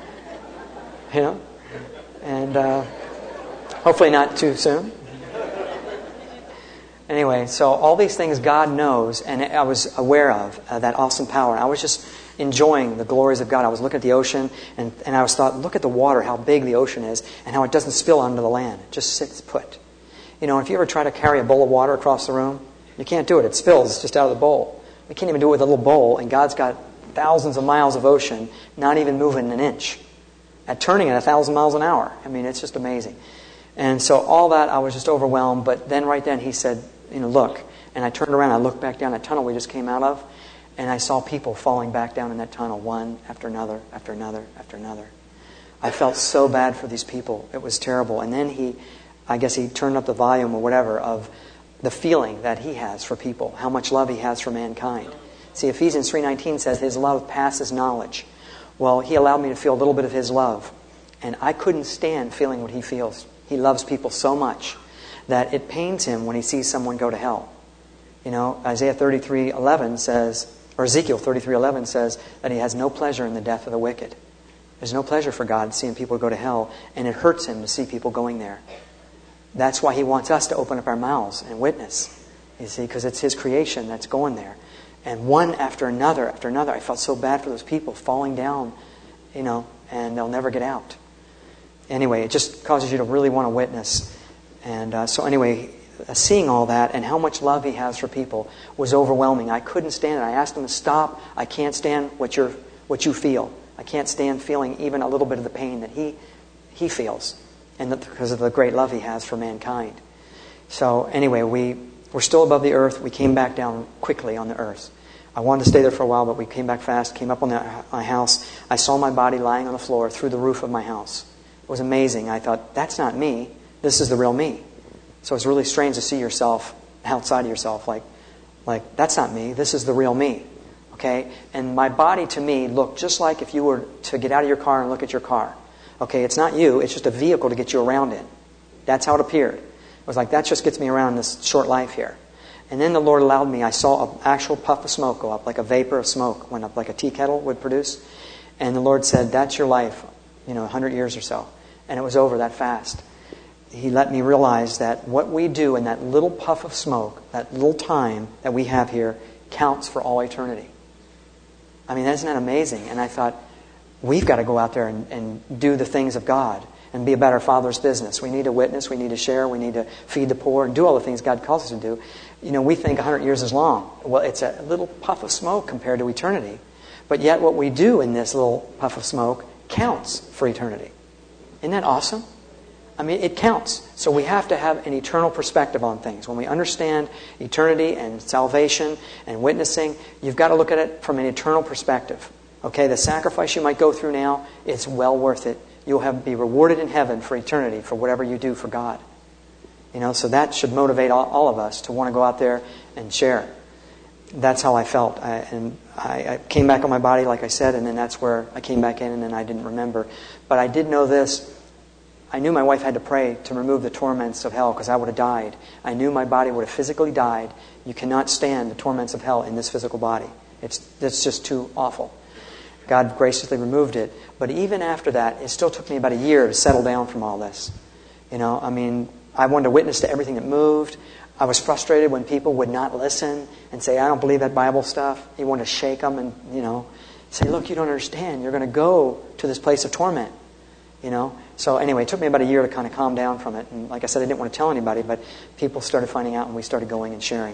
And hopefully not too soon. Anyway, so all these things God knows, and I was aware of that awesome power. I was just enjoying the glories of God. I was looking at the ocean, and I was thought, look at the water, how big the ocean is, and how it doesn't spill onto the land. It just sits put. You know, if you ever try to carry a bowl of water across the room, you can't do it. It spills just out of the bowl. We can't even do it with a little bowl, and God's got thousands of miles of ocean, not even moving an inch, at turning at 1,000 miles an hour. I mean, it's just amazing. And so all that, I was just overwhelmed. But then right then He said, look. And I turned around, I looked back down that tunnel we just came out of, and I saw people falling back down in that tunnel, one after another, after another, after another. I felt so bad for these people. It was terrible. And then I guess he turned up the volume or whatever of the feeling that He has for people, how much love He has for mankind. See, Ephesians 3:19 says His love passes knowledge. Well, He allowed me to feel a little bit of His love. And I couldn't stand feeling what He feels. He loves people so much that it pains Him when He sees someone go to hell. Isaiah 33:11 says, or Ezekiel 33:11 says that He has no pleasure in the death of the wicked. There's no pleasure for God seeing people go to hell, and it hurts Him to see people going there. That's why He wants us to open up our mouths and witness, you see, because it's His creation that's going there. And one after another, I felt so bad for those people falling down, and they'll never get out. Anyway, it just causes you to really want to witness. And so anyway, seeing all that and how much love He has for people was overwhelming. I couldn't stand it. I asked Him to stop. I can't stand what you feel. I can't stand feeling even a little bit of the pain that He feels, and because of the great love He has for mankind. So anyway, we're still above the earth. We came back down quickly on the earth. I wanted to stay there for a while, but we came back fast, came up on my house. I saw my body lying on the floor through the roof of my house. It was amazing. I thought, that's not me. This is the real me. So it's really strange to see yourself outside of yourself, like that's not me. This is the real me. Okay? And my body to me looked just like if you were to get out of your car and look at your car. Okay, it's not you. It's just a vehicle to get you around in. That's how it appeared. It was like, that just gets me around this short life here. And then the Lord allowed me, I saw an actual puff of smoke go up, like a vapor of smoke went up, like a tea kettle would produce. And the Lord said, that's your life, 100 years or so. And it was over that fast. He let me realize that what we do in that little puff of smoke, that little time that we have here, counts for all eternity. I mean, isn't that amazing? And I thought, we've got to go out there and do the things of God and be about our Father's business. We need to witness, we need to share, we need to feed the poor and do all the things God calls us to do. We think 100 years is long. Well, it's a little puff of smoke compared to eternity. But yet what we do in this little puff of smoke counts for eternity. Isn't that awesome? I mean, it counts. So we have to have an eternal perspective on things. When we understand eternity and salvation and witnessing, you've got to look at it from an eternal perspective. Okay, the sacrifice you might go through now, it's well worth it. You'll be rewarded in heaven for eternity for whatever you do for God. So that should motivate all of us to want to go out there and share. That's how I felt. I came back on my body, like I said, and then that's where I came back in, and then I didn't remember. But I did know this. I knew my wife had to pray to remove the torments of hell because I would have died. I knew my body would have physically died. You cannot stand the torments of hell in this physical body. It's just too awful. God graciously removed it. But even after that, it still took me about a year to settle down from all this. I wanted to witness to everything that moved. I was frustrated when people would not listen and say, I don't believe that Bible stuff. You want to shake them and, say, look, you don't understand. You're going to go to this place of torment. So anyway, it took me about a year to kind of calm down from it. And like I said, I didn't want to tell anybody, but people started finding out and we started going and sharing.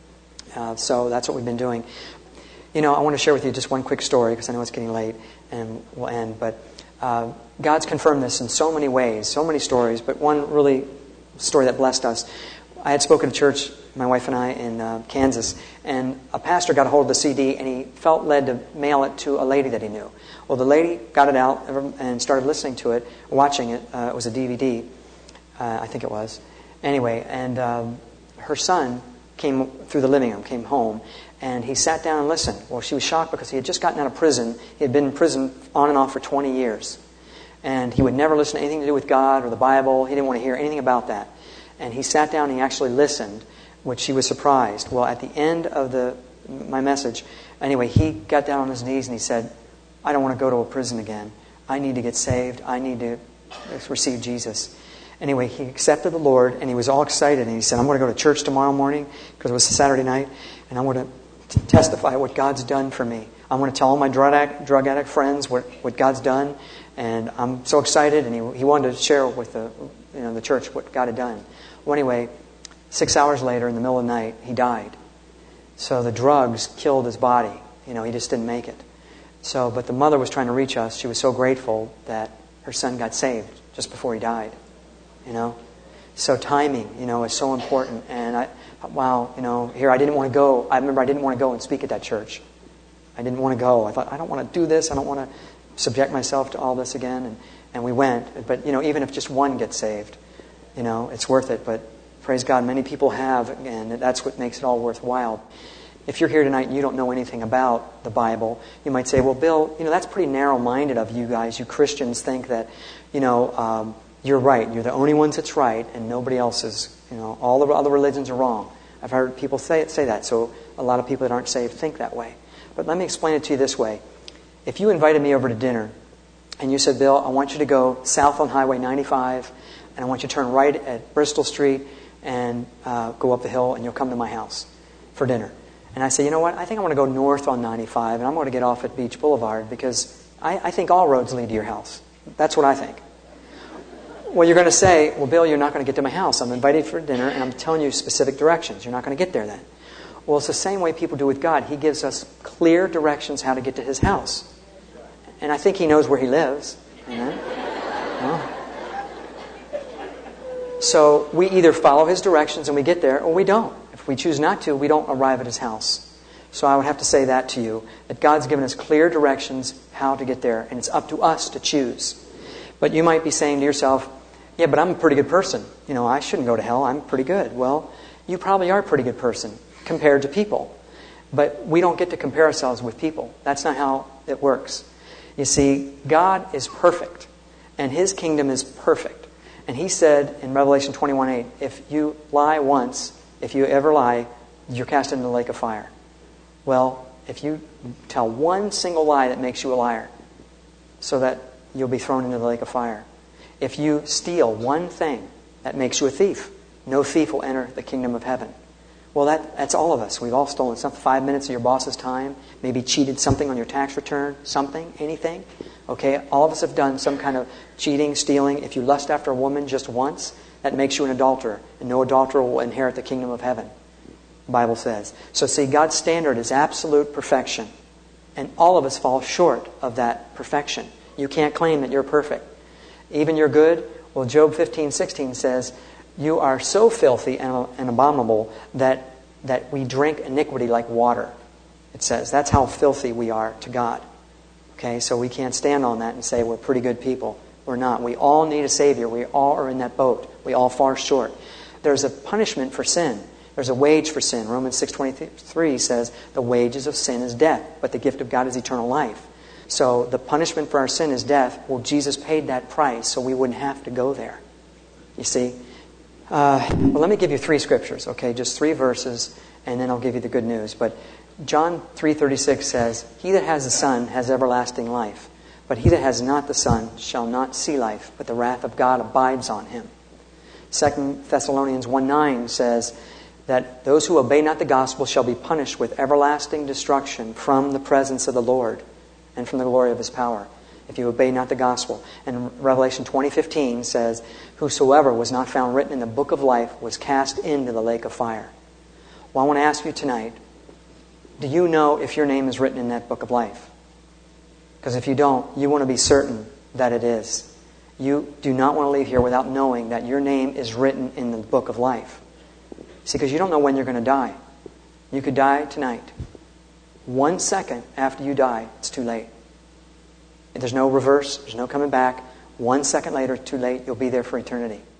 So that's what we've been doing. I want to share with you just one quick story because I know it's getting late and we'll end. But God's confirmed this in so many ways, so many stories, but one really story that blessed us. I had spoken to church, my wife and I, in Kansas, and a pastor got a hold of the CD and he felt led to mail it to a lady that he knew. Well, the lady got it out and started listening to it, watching it. It was a DVD, I think it was. Anyway, and her son came through the living room, came home, and he sat down and listened. Well, she was shocked because he had just gotten out of prison. He had been in prison on and off for 20 years. And he would never listen to anything to do with God or the Bible. He didn't want to hear anything about that. And he sat down and he actually listened, which she was surprised. Well, at the end of my message, anyway, he got down on his knees and he said, I don't want to go to a prison again. I need to get saved. I need to receive Jesus. Anyway, he accepted the Lord and he was all excited. And he said, I'm going to go to church tomorrow morning because it was a Saturday night. And I want to testify what God's done for me. I want to tell all my drug addict friends what God's done. And I'm so excited. And he wanted to share with the church what God had done. Well, anyway, 6 hours later in the middle of the night, he died. So the drugs killed his body. He just didn't make it. But the mother was trying to reach us. She was so grateful that her son got saved just before he died. So timing, is so important. And here I didn't want to go. I remember I didn't want to go and speak at that church. I didn't want to go. I thought, I don't want to do this. I don't want to subject myself to all this again. And we went. But, even if just one gets saved, it's worth it. But praise God, many people have, and that's what makes it all worthwhile. If you're here tonight and you don't know anything about the Bible, you might say, well, Bill, that's pretty narrow-minded of you guys. You Christians think that, you're right. You're the only ones that's right, and nobody else is. All the other religions are wrong. I've heard people say that. So a lot of people that aren't saved think that way. But let me explain it to you this way. If you invited me over to dinner, and you said, Bill, I want you to go south on Highway 95, and I want you to turn right at Bristol Street and go up the hill, and you'll come to my house for dinner. And I say, you know what? I think I want to go north on 95, and I'm going to get off at Beach Boulevard because I think all roads lead to your house. That's what I think. Well, you're going to say, well, Bill, you're not going to get to my house. I'm invited for dinner, and I'm telling you specific directions. You're not going to get there then. Well, it's the same way people do with God. He gives us clear directions how to get to His house. And I think He knows where He lives. Amen? Well, so we either follow His directions and we get there, or we don't. If we choose not to, we don't arrive at His house. So I would have to say that to you, that God's given us clear directions how to get there, and it's up to us to choose. But you might be saying to yourself, yeah, but I'm a pretty good person. I shouldn't go to hell. I'm pretty good. Well, you probably are a pretty good person compared to people. But we don't get to compare ourselves with people. That's not how it works. You see, God is perfect, and His kingdom is perfect. And He said in Revelation 21:8, if you lie once, if you ever lie, you're cast into the lake of fire. Well, if you tell one single lie that makes you a liar, so that you'll be thrown into the lake of fire. If you steal one thing, that makes you a thief. No thief will enter the kingdom of heaven. Well, that's all of us. We've all stolen something. 5 minutes of your boss's time. Maybe cheated something on your tax return. Something. Anything. Okay? All of us have done some kind of cheating, stealing. If you lust after a woman just once, that makes you an adulterer. And no adulterer will inherit the kingdom of heaven. The Bible says. So see, God's standard is absolute perfection. And all of us fall short of that perfection. You can't claim that you're perfect. Even you're good. Well, Job 15:16 says, you are so filthy and abominable that we drink iniquity like water. It says that's how filthy we are to God. Okay, so we can't stand on that and say we're pretty good people. We're not. We all need a Savior. We all are in that boat. We all fall short. There's a punishment for sin. There's a wage for sin. Romans 6:23 says the wages of sin is death, but the gift of God is eternal life. So the punishment for our sin is death. Well, Jesus paid that price so we wouldn't have to go there. You see? Well, let me give you 3 scriptures, okay? Just 3 verses, and then I'll give you the good news. But John 3:36 says, "He that has the Son has everlasting life. But he that has not the Son shall not see life, but the wrath of God abides on him." 2 Thessalonians 1:9 says that those who obey not the gospel shall be punished with everlasting destruction from the presence of the Lord and from the glory of His power, if you obey not the gospel. And Revelation 20:15 says, "Whosoever was not found written in the book of life was cast into the lake of fire." Well, I want to ask you tonight, do you know if your name is written in that book of life? Because if you don't, you want to be certain that it is. You do not want to leave here without knowing that your name is written in the book of life. See, because you don't know when you're going to die. You could die tonight. 1 second after you die, it's too late. There's no reverse. There's no coming back. 1 second later, too late. You'll be there for eternity.